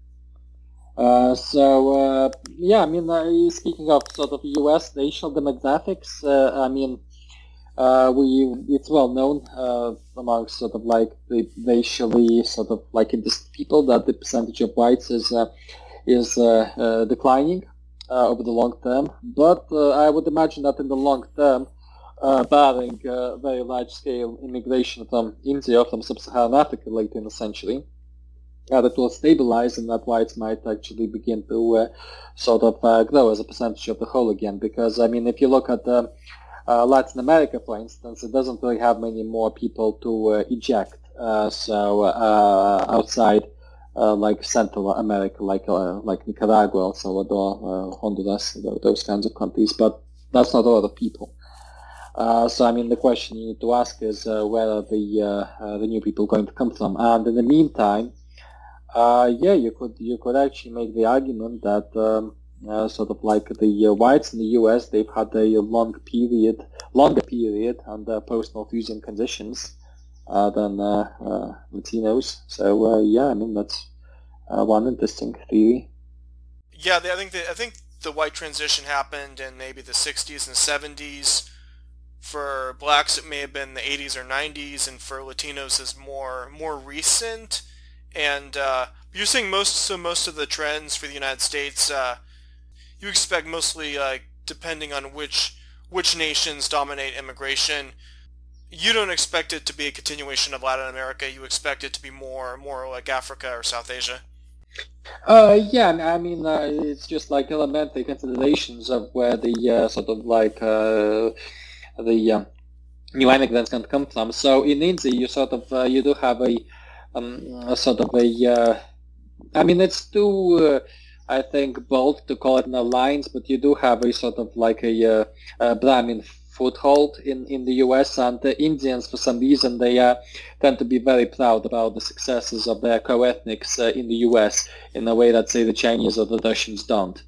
Uh, so, uh, yeah, I mean, uh, speaking of sort of U S racial demographics, uh, I mean, Uh, we it's well known uh, amongst sort of like the racially sort of like indistinct people that the percentage of whites is uh, is uh, uh, declining uh, over the long term. But uh, I would imagine that in the long term, uh, barring uh, very large scale immigration from India, from sub-Saharan Africa later in the century, uh, that will stabilize and that whites might actually begin to uh, sort of uh, grow as a percentage of the whole again. Because I mean, if you look at um, Uh, Latin America, for instance, it doesn't really have many more people to uh, eject. Uh, so uh, outside, uh, like Central America, like uh, like Nicaragua, El Salvador, uh, Honduras, those kinds of countries, but that's not a lot of people. Uh, so I mean, the question you need to ask is uh, where are the uh, uh, the new people going to come from? And in the meantime, uh, yeah, you could you could actually make the argument that. Um, Uh, sort of like the uh, whites in the U S, they've had a long period, longer period under post-Malthusian conditions uh, than uh, uh, Latinos. So uh, yeah, I mean that's uh, one interesting theory. Yeah, they, I think the, I think the white transition happened in maybe the sixties and seventies. For blacks, it may have been the eighties or nineties, and for Latinos, is more more recent. And uh, you're saying most so most of the trends for the United States. Uh, You expect mostly, like, depending on which which nations dominate immigration, you don't expect it to be a continuation of Latin America. You expect it to be more more like Africa or South Asia. Uh, yeah, I mean, uh, it's just like elementary considerations of where the uh, sort of like uh, the uh, new immigrants can come from. So in India, you sort of uh, you do have a, um, a sort of a. Uh, I mean, it's too. Uh, I think bold to call it an alliance, but you do have a sort of like a, uh, a Brahmin foothold in, in the U S, and the Indians, for some reason, they uh, tend to be very proud about the successes of their co-ethnics uh, in the U S in a way that, say, the Chinese or the Russians don't,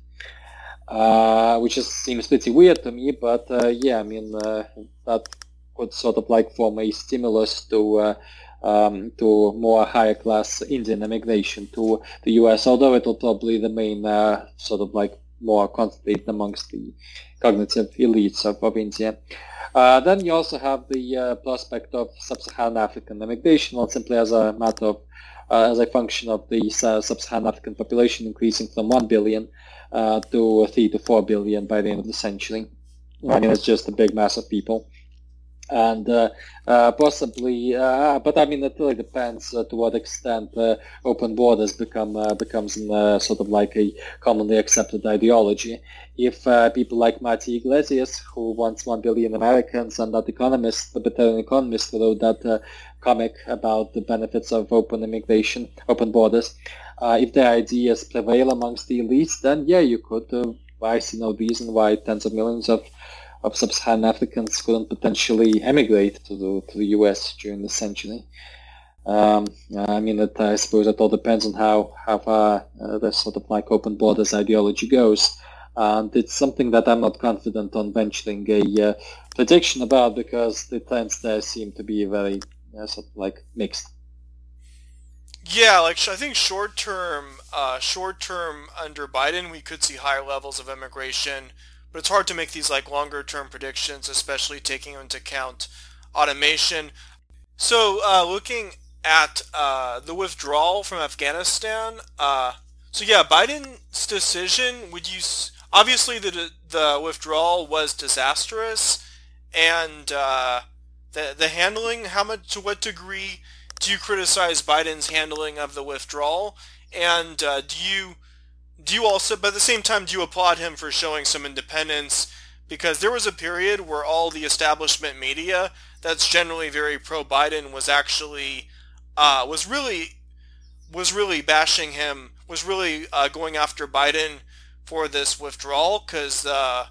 uh, which is, seems pretty weird to me, but uh, yeah, I mean, uh, that could sort of like form a stimulus to uh, Um, to more higher class Indian immigration to the U S, although it will probably remain uh, sort of like more concentrated amongst the cognitive elites of, of India. Uh, then you also have the uh, prospect of sub-Saharan African immigration, well, simply as a matter of, uh, as a function of the uh, sub-Saharan African population increasing from one billion uh, to three to four billion by the end of the century. I mean, it's just a big mass of people. And uh, uh, possibly, uh, but I mean, it really depends uh, to what extent uh, open borders become uh, becomes an, uh, sort of like a commonly accepted ideology. If uh, people like Marty Iglesias, who wants one billion Americans, and that economist, the Libertarian economist, wrote that uh, comic about the benefits of open immigration, open borders, uh, if their ideas prevail amongst the elites, then yeah, you could. Uh, I see no reason why tens of millions of of sub-Saharan Africans couldn't potentially emigrate to the to the U S during the century. Um, I mean, it, I suppose it all depends on how how far uh, the sort of like open borders ideology goes, and it's something that I'm not confident on venturing a uh, prediction about because the trends there seem to be very uh, sort of like mixed. Yeah, like I think short term, uh, short term under Biden, we could see higher levels of immigration. But it's hard to make these like longer term predictions, especially taking into account automation. So uh, looking at uh, the withdrawal from Afghanistan, uh, so yeah, Biden's decision, would you, obviously the the withdrawal was disastrous, and uh, the the handling, how much, to what degree do you criticize Biden's handling of the withdrawal, and uh, do you do you also, but at the same time, do you applaud him for showing some independence? Because there was a period where all the establishment media that's generally very pro-Biden was actually, uh, was really, was really bashing him, was really uh, going after Biden for this withdrawal, because uh,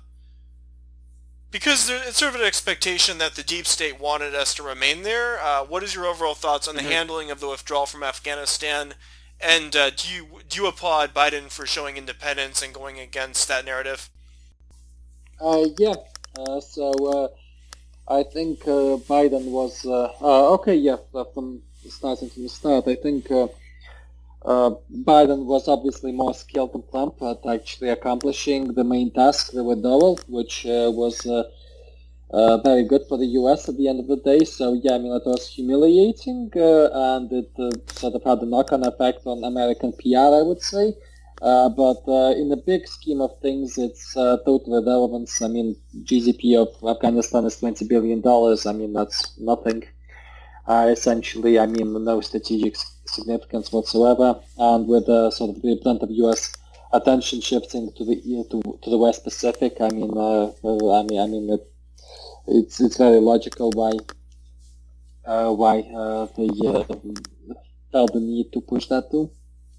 because there, it's sort of an expectation that the deep state wanted us to remain there. Uh, what is your overall thoughts on the mm-hmm. handling of the withdrawal from Afghanistan? And uh, do you do you applaud Biden for showing independence and going against that narrative? Uh, yeah. Uh, so uh, I think uh, Biden was uh, uh, okay. Yeah, from starting from the start, I think uh, uh, Biden was obviously more skilled than Trump at actually accomplishing the main task, the withdrawal, which uh, was uh, uh, very good for the U S at the end of the day. So yeah, I mean it was humiliating, uh, and it uh, sort of had a knock-on effect on American P R, I would say. Uh, but uh, in the big scheme of things, it's uh, totally irrelevant. I mean, G D P of Afghanistan is twenty billion dollars. I mean, that's nothing. Uh, essentially, I mean, no strategic significance whatsoever. And with uh, sort of the brunt of U S attention shifting to the to, to the West Pacific, I mean, uh, I mean, I mean, it, it's it's very logical why uh, why uh, they uh, felt the need to push that too.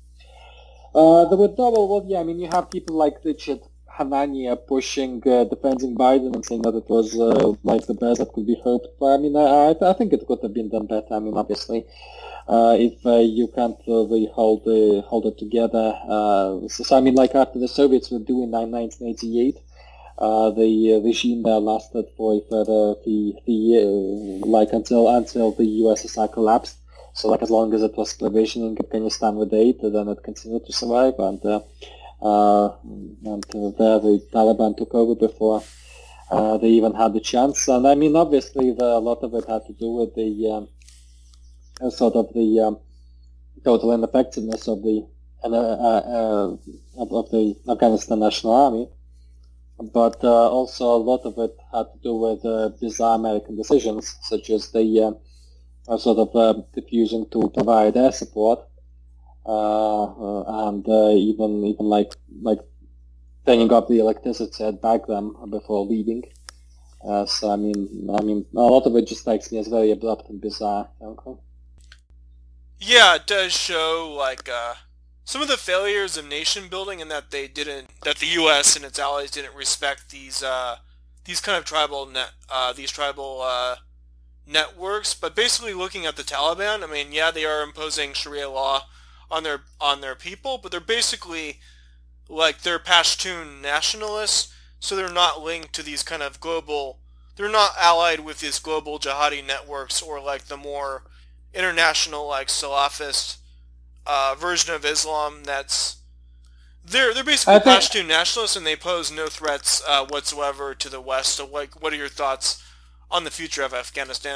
Uh, the withdrawal, well, yeah, I mean, you have people like Richard Hanania pushing, uh, defending Biden and saying that it was uh, like the best that could be hoped. But I mean, I, I think it could have been done better. I mean, obviously, uh, if uh, you can't really hold uh, hold it together. Uh, so, so, I mean, like after the Soviets were doing in nineteen eighty-eight, uh, the uh, regime there lasted for a further the the uh, like until until the U S S R collapsed. So, like, as long as it was provisioning Afghanistan with aid, then it continued to survive, and uh, uh, and uh, there the Taliban took over before uh, they even had the chance. And I mean, obviously, the, a lot of it had to do with the um, sort of the um, total ineffectiveness of the uh, uh, of, of the Afghanistan National Army, but uh, also a lot of it had to do with uh, bizarre American decisions, such as the uh, Uh, sort of uh, refusing to provide air support, uh, uh, and uh, even even like like turning off the electricity at Bagram before leaving. Uh, so I mean, I mean, a lot of it just strikes me as very abrupt and bizarre. Okay? Yeah, it does show like uh, some of the failures of nation building, and that they didn't, that the U S and its allies didn't respect these uh, these kind of tribal net, uh, these tribal. Uh, networks. But basically, looking at the Taliban, I mean, yeah, they are imposing Sharia law on their on their people, but they're basically like they're Pashtun nationalists, so they're not linked to these kind of global. They're not allied with these global jihadi networks or like the more international like Salafist uh, version of Islam. That's they're they're basically think... Pashtun nationalists, and they pose no threats uh, whatsoever to the West. So, like, what are your thoughts on the future of Afghanistan?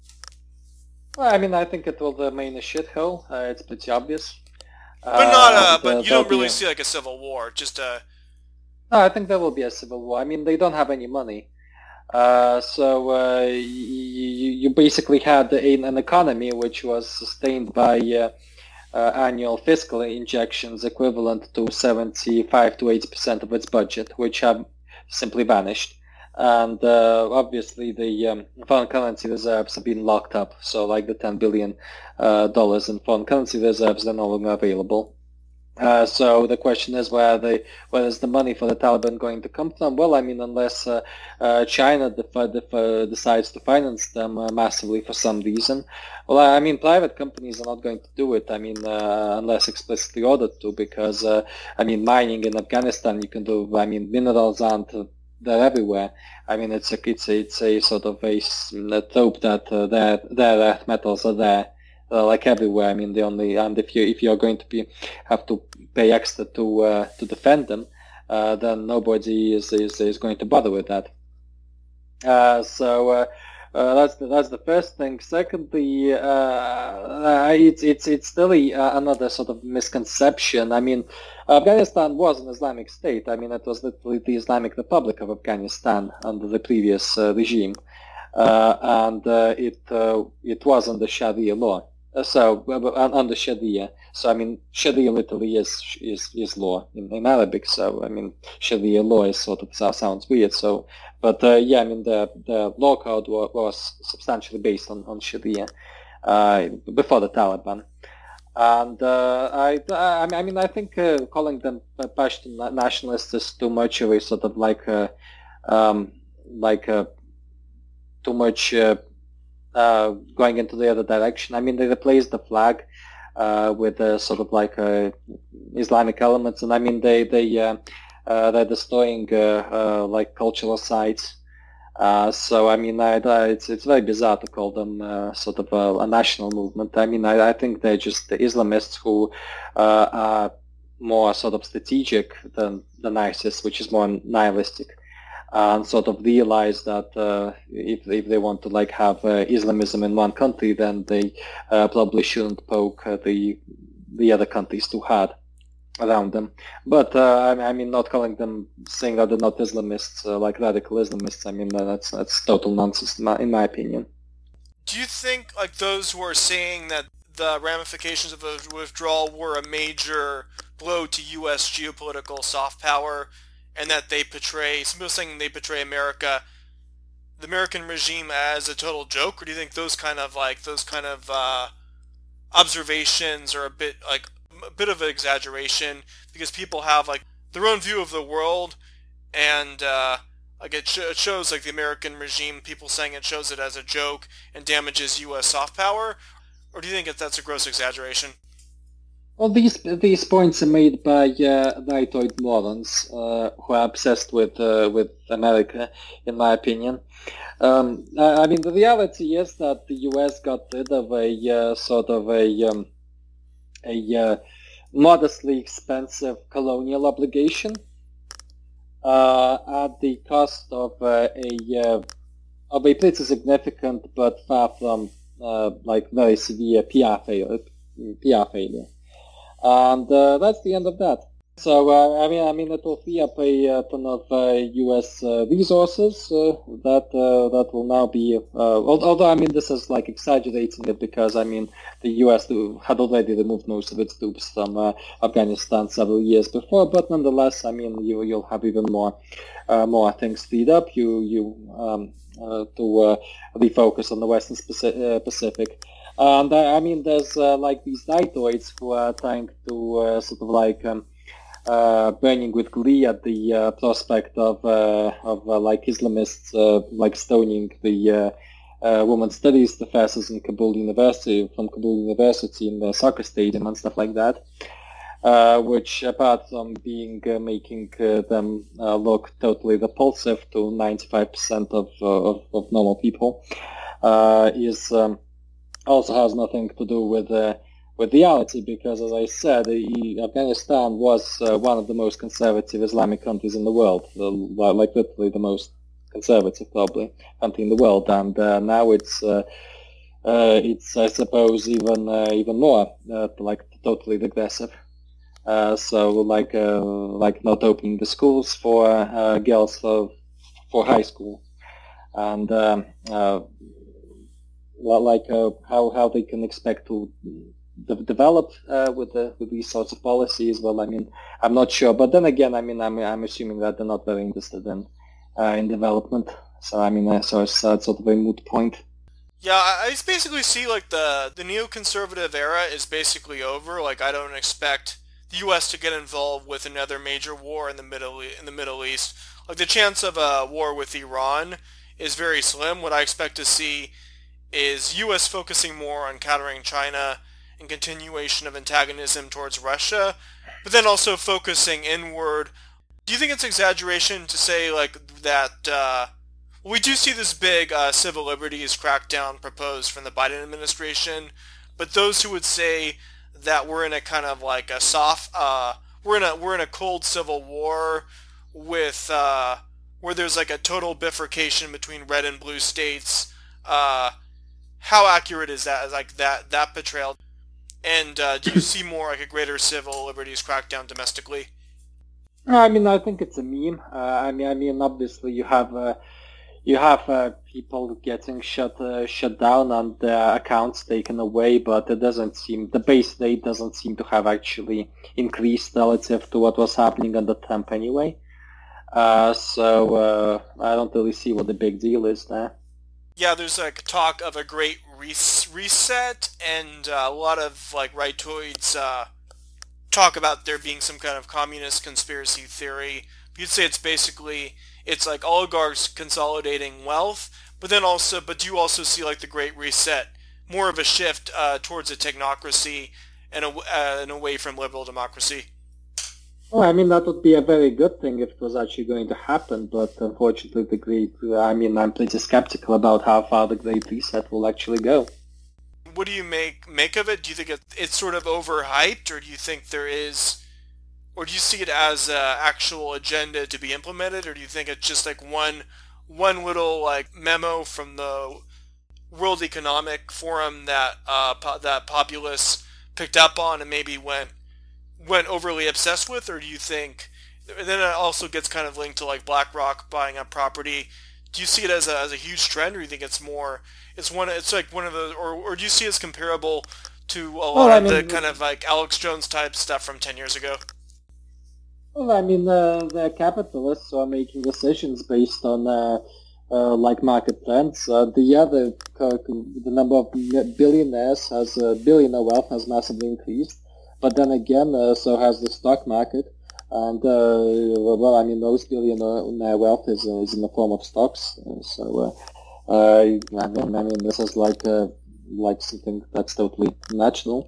Well, I mean, I think it will remain a shithole. Uh, it's pretty obvious. But not, uh, uh, but you don't really a... see like a civil war. Just a. No, I think there will be a civil war. I mean, they don't have any money, uh, so uh, you, you basically had an economy which was sustained by uh, uh, annual fiscal injections equivalent to seventy-five to eighty percent of its budget, which have simply vanished. And uh, obviously the um, foreign currency reserves have been locked up. So like the ten billion dollars uh, in foreign currency reserves are no longer available. Uh, so the question is where the where is the money for the Taliban going to come from? Well, I mean, unless uh, uh, China def- def- decides to finance them uh, massively for some reason. Well, I mean, private companies are not going to do it. I mean, uh, unless explicitly ordered to, because uh, I mean, mining in Afghanistan you can do. I mean, minerals aren't. Uh, They're everywhere. I mean, it's a it's a, it's a sort of a, a trope that uh, their their earth metals are there, uh, like everywhere. I mean, the only and if you if you're going to be have to pay extra to uh, to defend them, uh, then nobody is, is is going to bother with that. Uh, so. Uh, Uh, that's the, that's the first thing. Secondly, uh, it's it's it's still a, uh, another sort of misconception. I mean, Afghanistan was an Islamic state. I mean, it was literally the Islamic Republic of Afghanistan under the previous uh, regime, uh, and uh, it uh, it was under Sharia law. Uh, so uh, uh, under Sharia. So I mean, Sharia literally is is is law in, in Arabic. So I mean, Sharia law is sort of sounds weird. So, but uh, yeah, I mean, the the law code was, was substantially based on on Sharia uh, before the Taliban. And uh, I, I mean, I think uh, calling them Pashtun nationalists is too much of a sort of like a, um, like a, too much uh, uh, going into the other direction. I mean, they replaced the flag uh, with a sort of like uh, Islamic elements, and I mean, they they uh, uh, they're destroying uh, uh, like cultural sites. Uh, so I mean, I, I, it's it's very bizarre to call them uh, sort of a, a national movement. I mean, I, I think they're just the Islamists who uh, are more sort of strategic than than ISIS, which is more nihilistic, and sort of realize that uh, if if they want to like have uh, Islamism in one country, then they uh, probably shouldn't poke uh, the the other countries too hard around them. But uh, I mean, not calling them, saying that they're not Islamists, uh, like radical Islamists, I mean, uh, that's that's total nonsense in my, in my opinion. Do you think, like, those who are saying that the ramifications of the withdrawal were a major blow to U S geopolitical soft power, and that they portray, some people saying they portray America, the American regime as a total joke, or do you think those kind of, like, those kind of uh, observations are a bit, like, a bit of an exaggeration, because people have like their own view of the world, and uh, like it, sh- it shows like the American regime, people saying it shows it as a joke and damages U S soft power, or do you think that that's a gross exaggeration? Well, these these points are made by uh, rightoid morons uh, who are obsessed with uh, with America, in my opinion. Um, I, I mean, the reality is that the U S got rid of a uh, sort of a um, a uh, modestly expensive colonial obligation uh, at the cost of uh, a uh, of a pretty significant but far from uh, like very severe P R failure. P R failure, and uh, that's the end of that. So uh, I mean, I mean, it will free up a uh, ton of uh, U S uh, resources uh, that uh, that will now be. Uh, although I mean, this is like exaggerating it, because I mean, the U S had already removed most of its troops from uh, Afghanistan several years before. But nonetheless, I mean, you you'll have even more uh, more things freed up. You you um, uh, to uh, refocus on the Western Pacific. And I, I mean, there's uh, like these rightoids who are trying to uh, sort of like. Um, Uh, burning with glee at the uh, prospect of uh, of uh, like Islamists uh, like stoning the uh, uh, women's studies professors in Kabul University from Kabul University in the soccer stadium and stuff like that, uh, which apart from being uh, making uh, them uh, look totally repulsive to ninety-five percent of, uh, of of normal people, uh, is um, also has nothing to do with uh, with reality, because, as I said, Afghanistan was uh, one of the most conservative Islamic countries in the world, uh, like literally the most conservative, probably, country in the world, and uh, now it's, uh, uh, it's I suppose, even uh, even more uh, like totally regressive. Uh, so, like, uh, like not opening the schools for uh, girls for for high school, and um, uh, like uh, how how they can expect to De- develop uh, with the with these sorts of policies. Well, I mean, I'm not sure, but then again, I mean, I'm I'm assuming that they're not very interested in uh, in development. So I mean, uh, so it's uh, sort of a moot point. Yeah, I just basically see like the the neoconservative era is basically over. Like, I don't expect the U S to get involved with another major war in the middle in the Middle East. Like, the chance of a war with Iran is very slim. What I expect to see is U S focusing more on countering China and continuation of antagonism towards Russia, but then also focusing inward. Do you think it's exaggeration to say like that uh, we do see this big uh, civil liberties crackdown proposed from the Biden administration, but those who would say that we're in a kind of like a soft, uh, we're in a we're in a cold civil war with uh, where there's like a total bifurcation between red and blue states. Uh, how accurate is that? Is like that that portrayal? And uh, do you see more like a greater civil liberties crackdown domestically? I mean, I think it's a meme. Uh, I mean, I mean, obviously you have uh, you have uh, people getting shut uh, shut down and their accounts taken away, but it doesn't seem the base rate doesn't seem to have actually increased relative to what was happening at the temp anyway. Uh, so uh, I don't really see what the big deal is there. Yeah, there's like talk of a great res- reset, and uh, a lot of like rightoids uh, talk about there being some kind of communist conspiracy theory. You'd say it's basically it's like oligarchs consolidating wealth, but then also, but do you also see like the Great Reset, more of a shift uh, towards a technocracy and, a, uh, and away from liberal democracy? Well, I mean, that would be a very good thing if it was actually going to happen, but unfortunately the Great, I mean, I'm pretty skeptical about how far the Great Reset will actually go. What do you make make of it? Do you think it, it's sort of overhyped, or do you think there is, or do you see it as an actual agenda to be implemented, or do you think it's just like one one little like memo from the World Economic Forum that uh, po- that populists picked up on and maybe went went overly obsessed with, or do you think? And then it also gets kind of linked to like BlackRock buying up property. Do you see it as a as a huge trend, or do you think it's more? It's one. It's like one of the, or or do you see it as comparable to a lot Well, I of the mean, kind of like Alex Jones type stuff from ten years ago? well, I mean, uh, the capitalists are making decisions based on uh, uh, like market trends. Uh, the other, uh, the number of billionaires has uh, billionaire wealth has massively increased, but then again, uh, so has the stock market. And uh, well, I mean, most billionaire wealth is uh, is in the form of stocks. Uh, so, uh, uh, I mean, I mean, this is like uh, like something that's totally natural.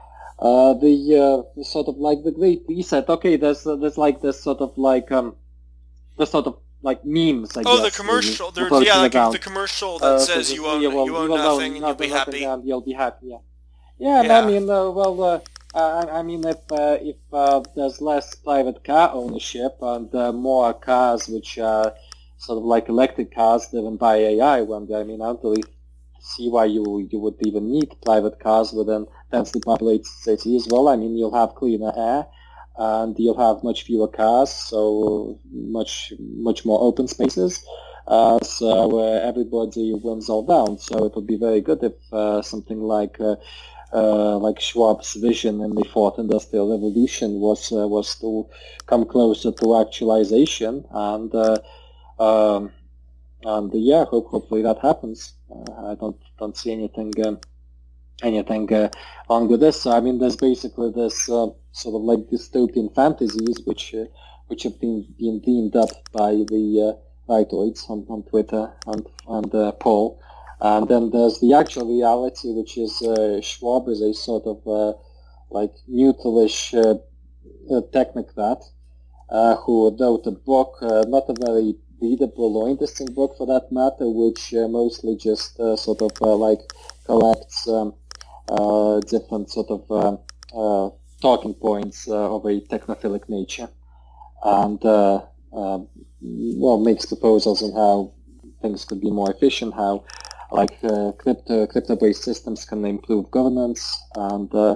Uh, the uh, sort of like the Great Reset. Okay, there's uh, there's like this sort of like um, the sort of like memes. I Oh, guess, the commercial. really, There's yeah, like about. the commercial that Uh, says so you the, own you will, you own you will nothing and you'll nothing, be nothing, happy. and you'll be happy. Yeah, yeah. And I Yeah. mean, uh, well, uh, I, I mean, if uh, if uh, there's less private car ownership and uh, more cars which are sort of like electric cars driven by A I, when I mean, I don't really see why you you would even need private cars within densely populated cities. Well, I mean, you'll have cleaner air, and you'll have much fewer cars, so much much more open spaces. Uh, so uh, everybody wins all down. So it would be very good if uh, something like uh, uh, like Schwab's vision in the fourth industrial revolution was uh, was to come closer to actualization, and uh, um, and yeah, hope, hopefully that happens. Uh, I don't don't see anything um, anything uh, wrong with this. I mean, there's basically this uh, sort of like dystopian fantasies which uh, which have been been deemed up by the uh, rightoids on, on Twitter and and uh, Paul. And then there's the actual reality, which is uh, Schwab is a sort of uh, like neutralish uh, uh, technocrat uh, who wrote a book, uh, not a very readable or interesting book for that matter, which uh, mostly just uh, sort of uh, like collects um, uh, different sort of uh, uh, talking points uh, of a technophilic nature, and uh, uh, well makes proposals on how things could be more efficient, how like uh, crypto crypto-based systems can improve governance and uh,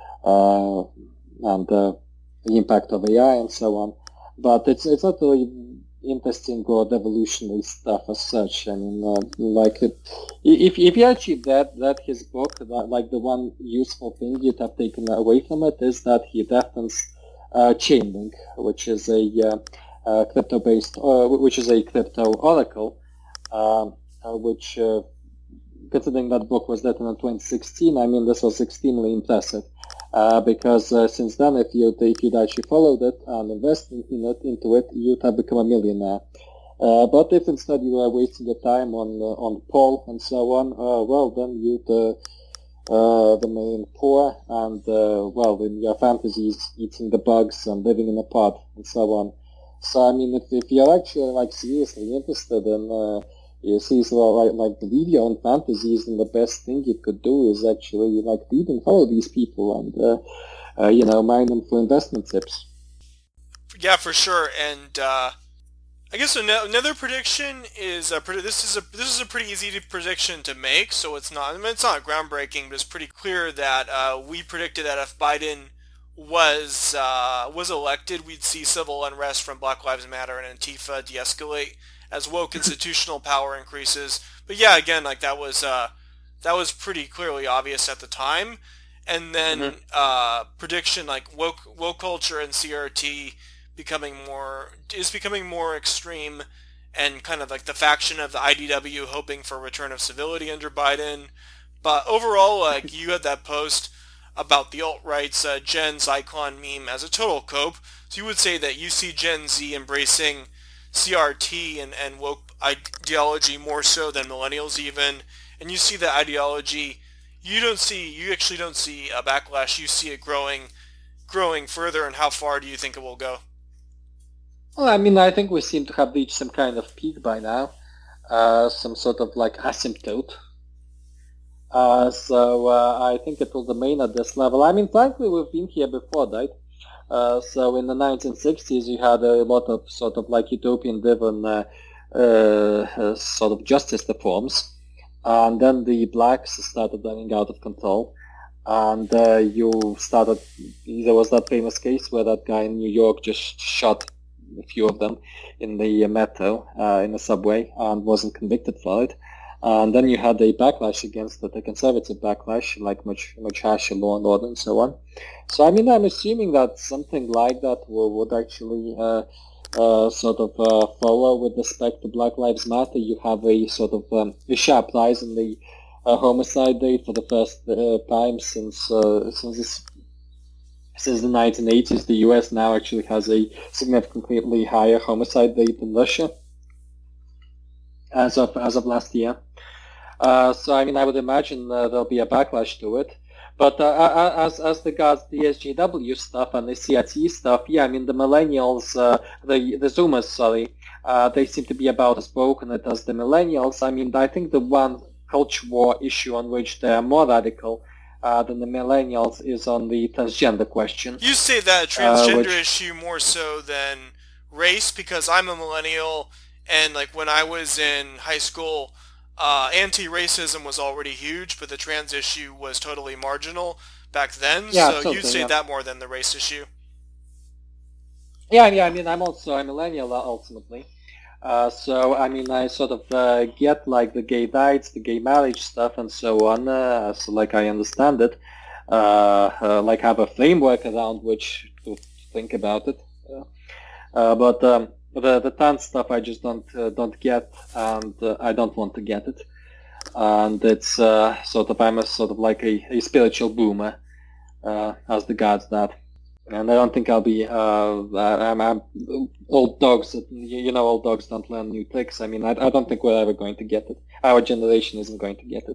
uh, and uh, the impact of A I and so on. But it's it's not really interesting or revolutionary stuff as such. I mean, uh, like it, if if you actually read read his book, that, like the one useful thing you'd have taken away from it is that he referenced uh, Chainlink, which is a uh, uh, crypto-based, uh, which is a crypto oracle, uh, uh, which. Uh, Considering that book was written in twenty sixteen, I mean, this was extremely impressive. Uh, because uh, since then, if you'd, if you'd actually followed it and invested in it, into it, you'd have become a millionaire. Uh, but if instead you were wasting your time on uh, on Paul and so on, uh, well, then you'd uh, uh, remain poor and, uh, well, in your fantasies, eating the bugs and living in a pod and so on. So, I mean, if, if you're actually, like, seriously interested in... Uh, You see, so like, like believe your own fantasies, and the best thing you could do is actually like read and follow these people and uh, uh, you know mine them for investment tips. Yeah, for sure. And uh, I guess another prediction is a, this is a this is a pretty easy prediction to make. So it's not I mean, it's not groundbreaking, but it's pretty clear that uh, we predicted that if Biden was uh, was elected, we'd see civil unrest from Black Lives Matter and Antifa de-escalate. as woke institutional power increases. But yeah, again, like that was uh, that was pretty clearly obvious at the time. And then Mm-hmm. uh, prediction like woke woke culture and C R T becoming more is becoming more extreme, and kind of like the faction of the I D W hoping for a return of civility under Biden. But overall, like you had that post about the alt-right's uh, Gen Zyklon meme as a total cope. So you would say that you see Gen Z embracing C R T and, and woke ideology more so than millennials even. And you see that ideology, you don't see, you actually don't see a backlash. You see it growing, growing further. And how far do you think it will go? Well, I mean, I think we seem to have reached some kind of peak by now, uh, some sort of like asymptote. Uh, so uh, I think it will remain at this level. I mean, frankly, we've been here before, right? Uh, so in the nineteen sixties, you had a lot of sort of like utopian-driven uh, uh, uh, sort of justice reforms, and then the blacks started running out of control, and uh, you started. There was that famous case where that guy in New York just shot a few of them in the metro, uh, in the subway, and wasn't convicted for it. And then you had a backlash against it, a conservative backlash, like much much harsher law and order and so on. So, I mean, I'm assuming that something like that will, would actually uh, uh, sort of uh, follow with respect to Black Lives Matter. You have a sort of um, a sharp rise in the uh, homicide rate for the first uh, time since uh, since this, since the nineteen eighties. The U S now actually has a significantly higher homicide rate than Russia as of as of last year. Uh, so, I mean, I would imagine uh, there'll be a backlash to it. But uh, as as regards the S J W stuff and the C R T stuff, yeah, I mean, the millennials, uh, the the Zoomers, sorry, uh, they seem to be about as broken it as the millennials. I mean, I think the one culture war issue on which they are more radical uh, than the millennials is on the transgender question. You say that transgender uh, which... issue more so than race, because I'm a millennial, and like when I was in high school, Uh, anti-racism was already huge, but the trans issue was totally marginal back then. Yeah, so totally, you'd say yeah. that more than the race issue. Yeah, yeah. I mean, I'm also a millennial ultimately. Uh, so I mean, I sort of uh, get like the gay rights, the gay marriage stuff, and so on. Uh, so like I understand it, uh, uh, like have a framework around which to think about it. Uh, uh, but um, The the trans stuff I just don't uh, don't get, and uh, I don't want to get it. And it's uh, sort of I'm a sort of like a, a spiritual boomer, uh, as regards that. And I don't think I'll be. Uh, I'm, I'm old dogs. You know, old dogs don't learn new tricks. I mean, I, I don't think we're ever going to get it. Our generation isn't going to get it.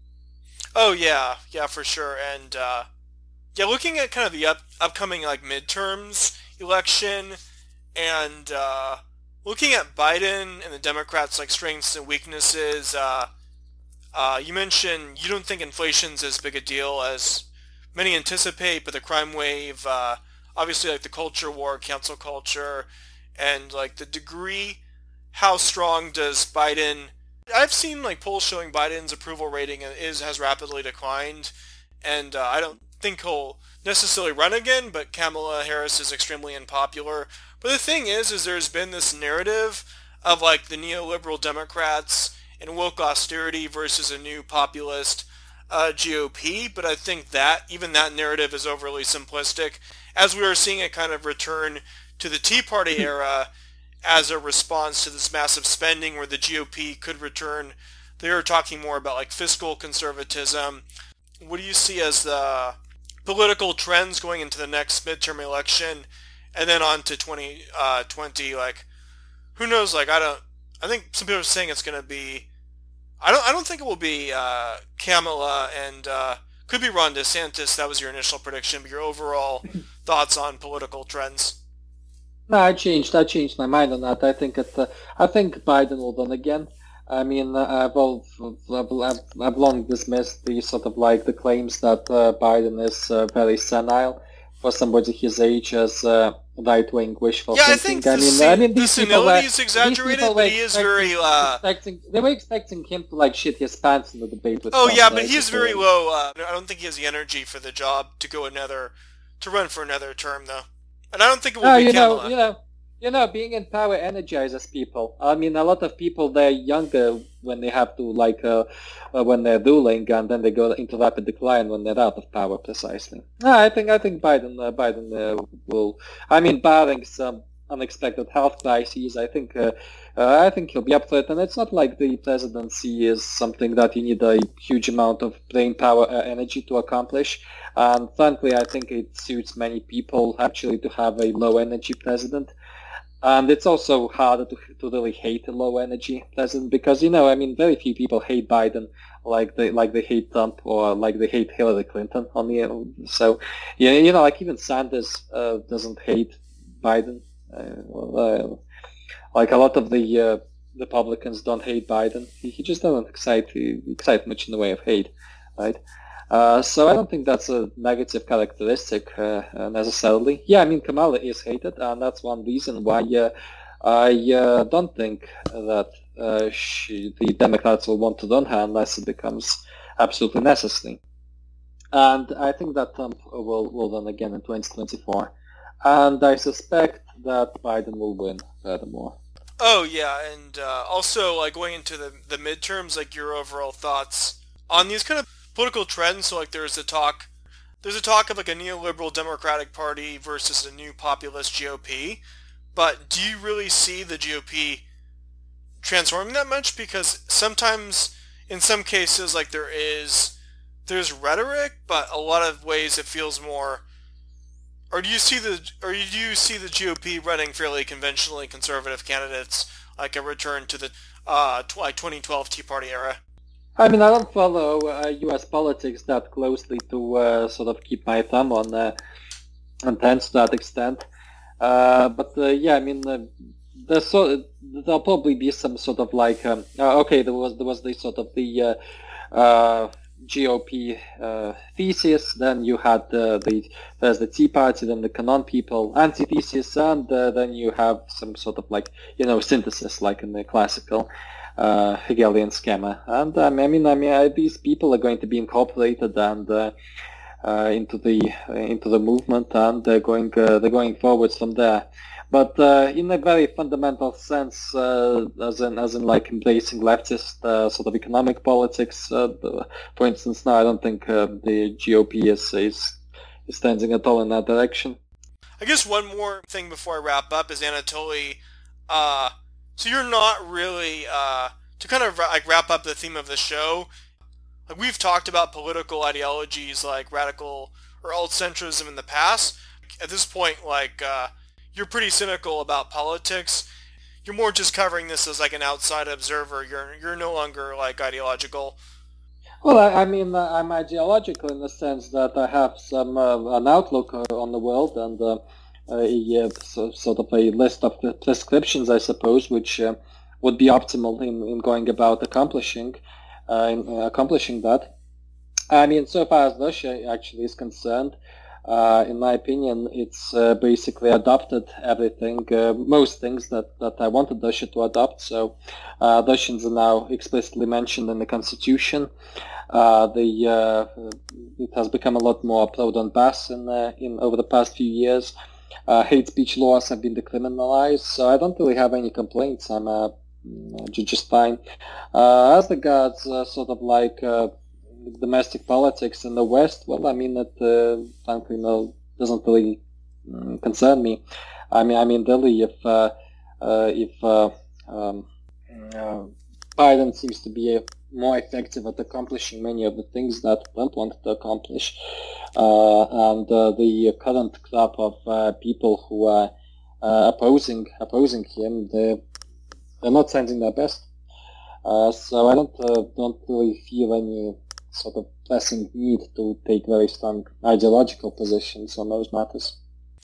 Oh yeah, yeah for sure. And uh, yeah, looking at kind of the up, upcoming like midterms election. And uh, looking at Biden and the Democrats' like strengths and weaknesses, uh, uh, you mentioned you don't think inflation's as big a deal as many anticipate, but the crime wave, uh, obviously like the culture war, cancel culture, and like the degree, how strong does Biden? I've seen like polls showing Biden's approval rating is has rapidly declined, and uh, I don't think he'll necessarily run again, but Kamala Harris is extremely unpopular. But the thing is, is there's been this narrative of like the neoliberal Democrats and woke austerity versus a new populist uh, G O P. But I think that even that narrative is overly simplistic, as we are seeing a kind of return to the Tea Party era as a response to this massive spending where the G O P could return. They are talking more about like fiscal conservatism. What do you see as the political trends going into the next midterm election? And then on to twenty twenty, like, who knows, like, I don't, I think some people are saying it's going to be, I don't I don't think it will be uh, Kamala, and uh, could be Ron DeSantis. That was your initial prediction, but your overall thoughts on political trends? No, I changed, I changed my mind on that. I think it, uh, I think Biden will run again. I mean, uh, I've, all, I've, I've, I've long dismissed the sort of like the claims that uh, Biden is uh, very senile for somebody his age as uh, right-wing wishful yeah, thinking. I think the, I mean, sen- I mean, the these senility people, is uh, exaggerated, people but he is very... Uh... expecting, they were expecting him to like shit his pants in the debate with Oh Trump, yeah, but right? he is very low. Uh, I don't think he has the energy for the job to go another, to run for another term, though. And I don't think it will uh, be you Kamala. know, you know, You know, being in power energizes people. I mean, a lot of people, they're younger when they have to, like, uh, uh, when they're ruling, and then they go into rapid decline when they're out of power, precisely. No, I think, I think Biden, uh, Biden uh, will, I mean, barring some unexpected health crises, I think, uh, uh, I think he'll be up for it. And it's not like the presidency is something that you need a huge amount of brain power, uh, energy to accomplish. And frankly, I think it suits many people actually to have a low energy president. And it's also harder to, to really hate a low energy president because, you know, I mean, very few people hate Biden like they like they hate Trump or like they hate Hillary Clinton on the so yeah, you know, like even Sanders uh, doesn't hate Biden. Uh, uh, like a lot of the uh, Republicans don't hate Biden. He, he just doesn't excite excite much in the way of hate, right? Uh, so I don't think that's a negative characteristic uh, uh, necessarily. Yeah, I mean, Kamala is hated, and that's one reason why uh, I uh, don't think that uh, she, the Democrats will want to run her unless it becomes absolutely necessary. And I think that Trump will, will run again in twenty twenty-four. And I suspect that Biden will win furthermore. Oh, yeah, and uh, also, like, going into the, the midterms, like, your overall thoughts on these kind of political trends. So like there's a talk there's a talk of like a neoliberal Democratic Party versus a new populist G O P, but do you really see the G O P transforming that much? Because sometimes in some cases like there is there's rhetoric, but a lot of ways it feels more, or do you see the or do you see the G O P running fairly conventionally conservative candidates, like a return to the uh like twenty twelve Tea Party era? I mean, I don't follow uh, U S politics that closely to uh, sort of keep my thumb on uh, on trends to that extent. Uh, but uh, yeah, I mean, uh, there's so, there'll probably be some sort of like um, uh, okay, there was there was the sort of the uh, uh, G O P uh, thesis. Then you had uh, the there's the Tea Party, then the Canon people antithesis, and uh, then you have some sort of like you know synthesis, like in the classical uh, Hegelian schema. And um, I mean, I mean, I, these people are going to be incorporated and uh, uh, into the uh, into the movement, and they're going uh, they're going forwards from there. But uh, in a very fundamental sense, uh, as in as in like embracing leftist uh, sort of economic politics, uh, for instance, now I don't think uh, the G O P is is is tending at all in that direction. I guess one more thing before I wrap up is Anatoly. Uh, so you're not really uh, to kind of like wrap up the theme of the show. Like we've talked about political ideologies like radical or alt-centrism in the past. At this point, like uh, you're pretty cynical about politics. You're more just covering this as like an outside observer. You're you're no longer like ideological. Well, I, I mean, uh, I'm ideological in the sense that I have some uh, an outlook uh, on the world and uh, a, uh, so, sort of a list of prescriptions, I suppose, which uh, would be optimal in, in going about accomplishing uh, in, uh, accomplishing that. I mean, so far as Russia actually is concerned, uh, in my opinion, it's uh, basically adopted everything, uh, most things that, that I wanted Russia to adopt. So uh, Russians are now explicitly mentioned in the constitution. Uh, the uh, it has become a lot more pro-Donbass in uh, in over the past few years. Uh, hate speech laws have been decriminalized, so I don't really have any complaints. I'm uh, just fine. Uh, as regards uh, sort of like uh, domestic politics in the West, well, I mean, it uh, frankly no doesn't really um, concern me. I mean, I mean, really, if uh, uh, if uh, um, uh, Biden seems to be more effective at accomplishing many of the things that Trump wanted to accomplish, uh, and uh, the current crop of uh, people who are uh, opposing opposing him, they're, they're not sending their best. Uh, so I don't uh, don't really feel any sort of pressing need to take very strong ideological positions on those matters.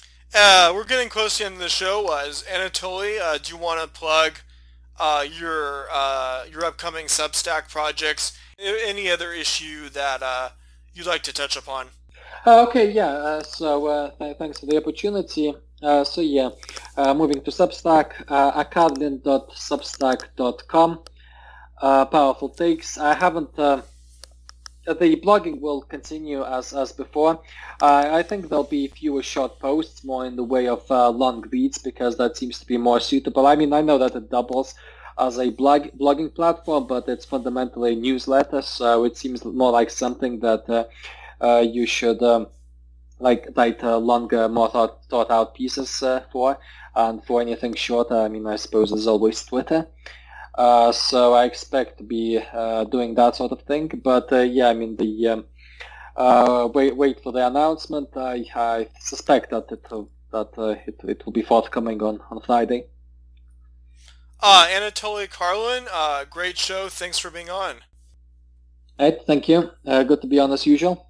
Uh, we're getting close to the end of the show. Uh, is Anatoly, uh, do you want to plug Uh, your uh, your upcoming Substack projects, any other issue that uh, you'd like to touch upon? Uh, okay, yeah, uh, so uh, th- thanks for the opportunity. Uh, so yeah, uh, moving to Substack, uh, akadlin dot substack dot com. Uh, powerful takes. I haven't uh, the blogging will continue as as before. Uh, I think there'll be fewer short posts, more in the way of uh, long reads, because that seems to be more suitable. I mean, I know that it doubles as a blog blogging platform, but it's fundamentally a newsletter, so it seems more like something that uh, uh, you should um, like write uh, longer, more thought, thought out pieces uh, for. And for anything shorter, I mean, I suppose there's always Twitter. Uh, so I expect to be uh, doing that sort of thing. But uh, yeah, I mean, the um, uh, wait wait for the announcement. I, I suspect that it will, that uh, it, it will be forthcoming on, on Friday. Uh, Anatoly Karlin, uh, great show. Thanks for being on. All right, thank you. Uh, good to be on as usual.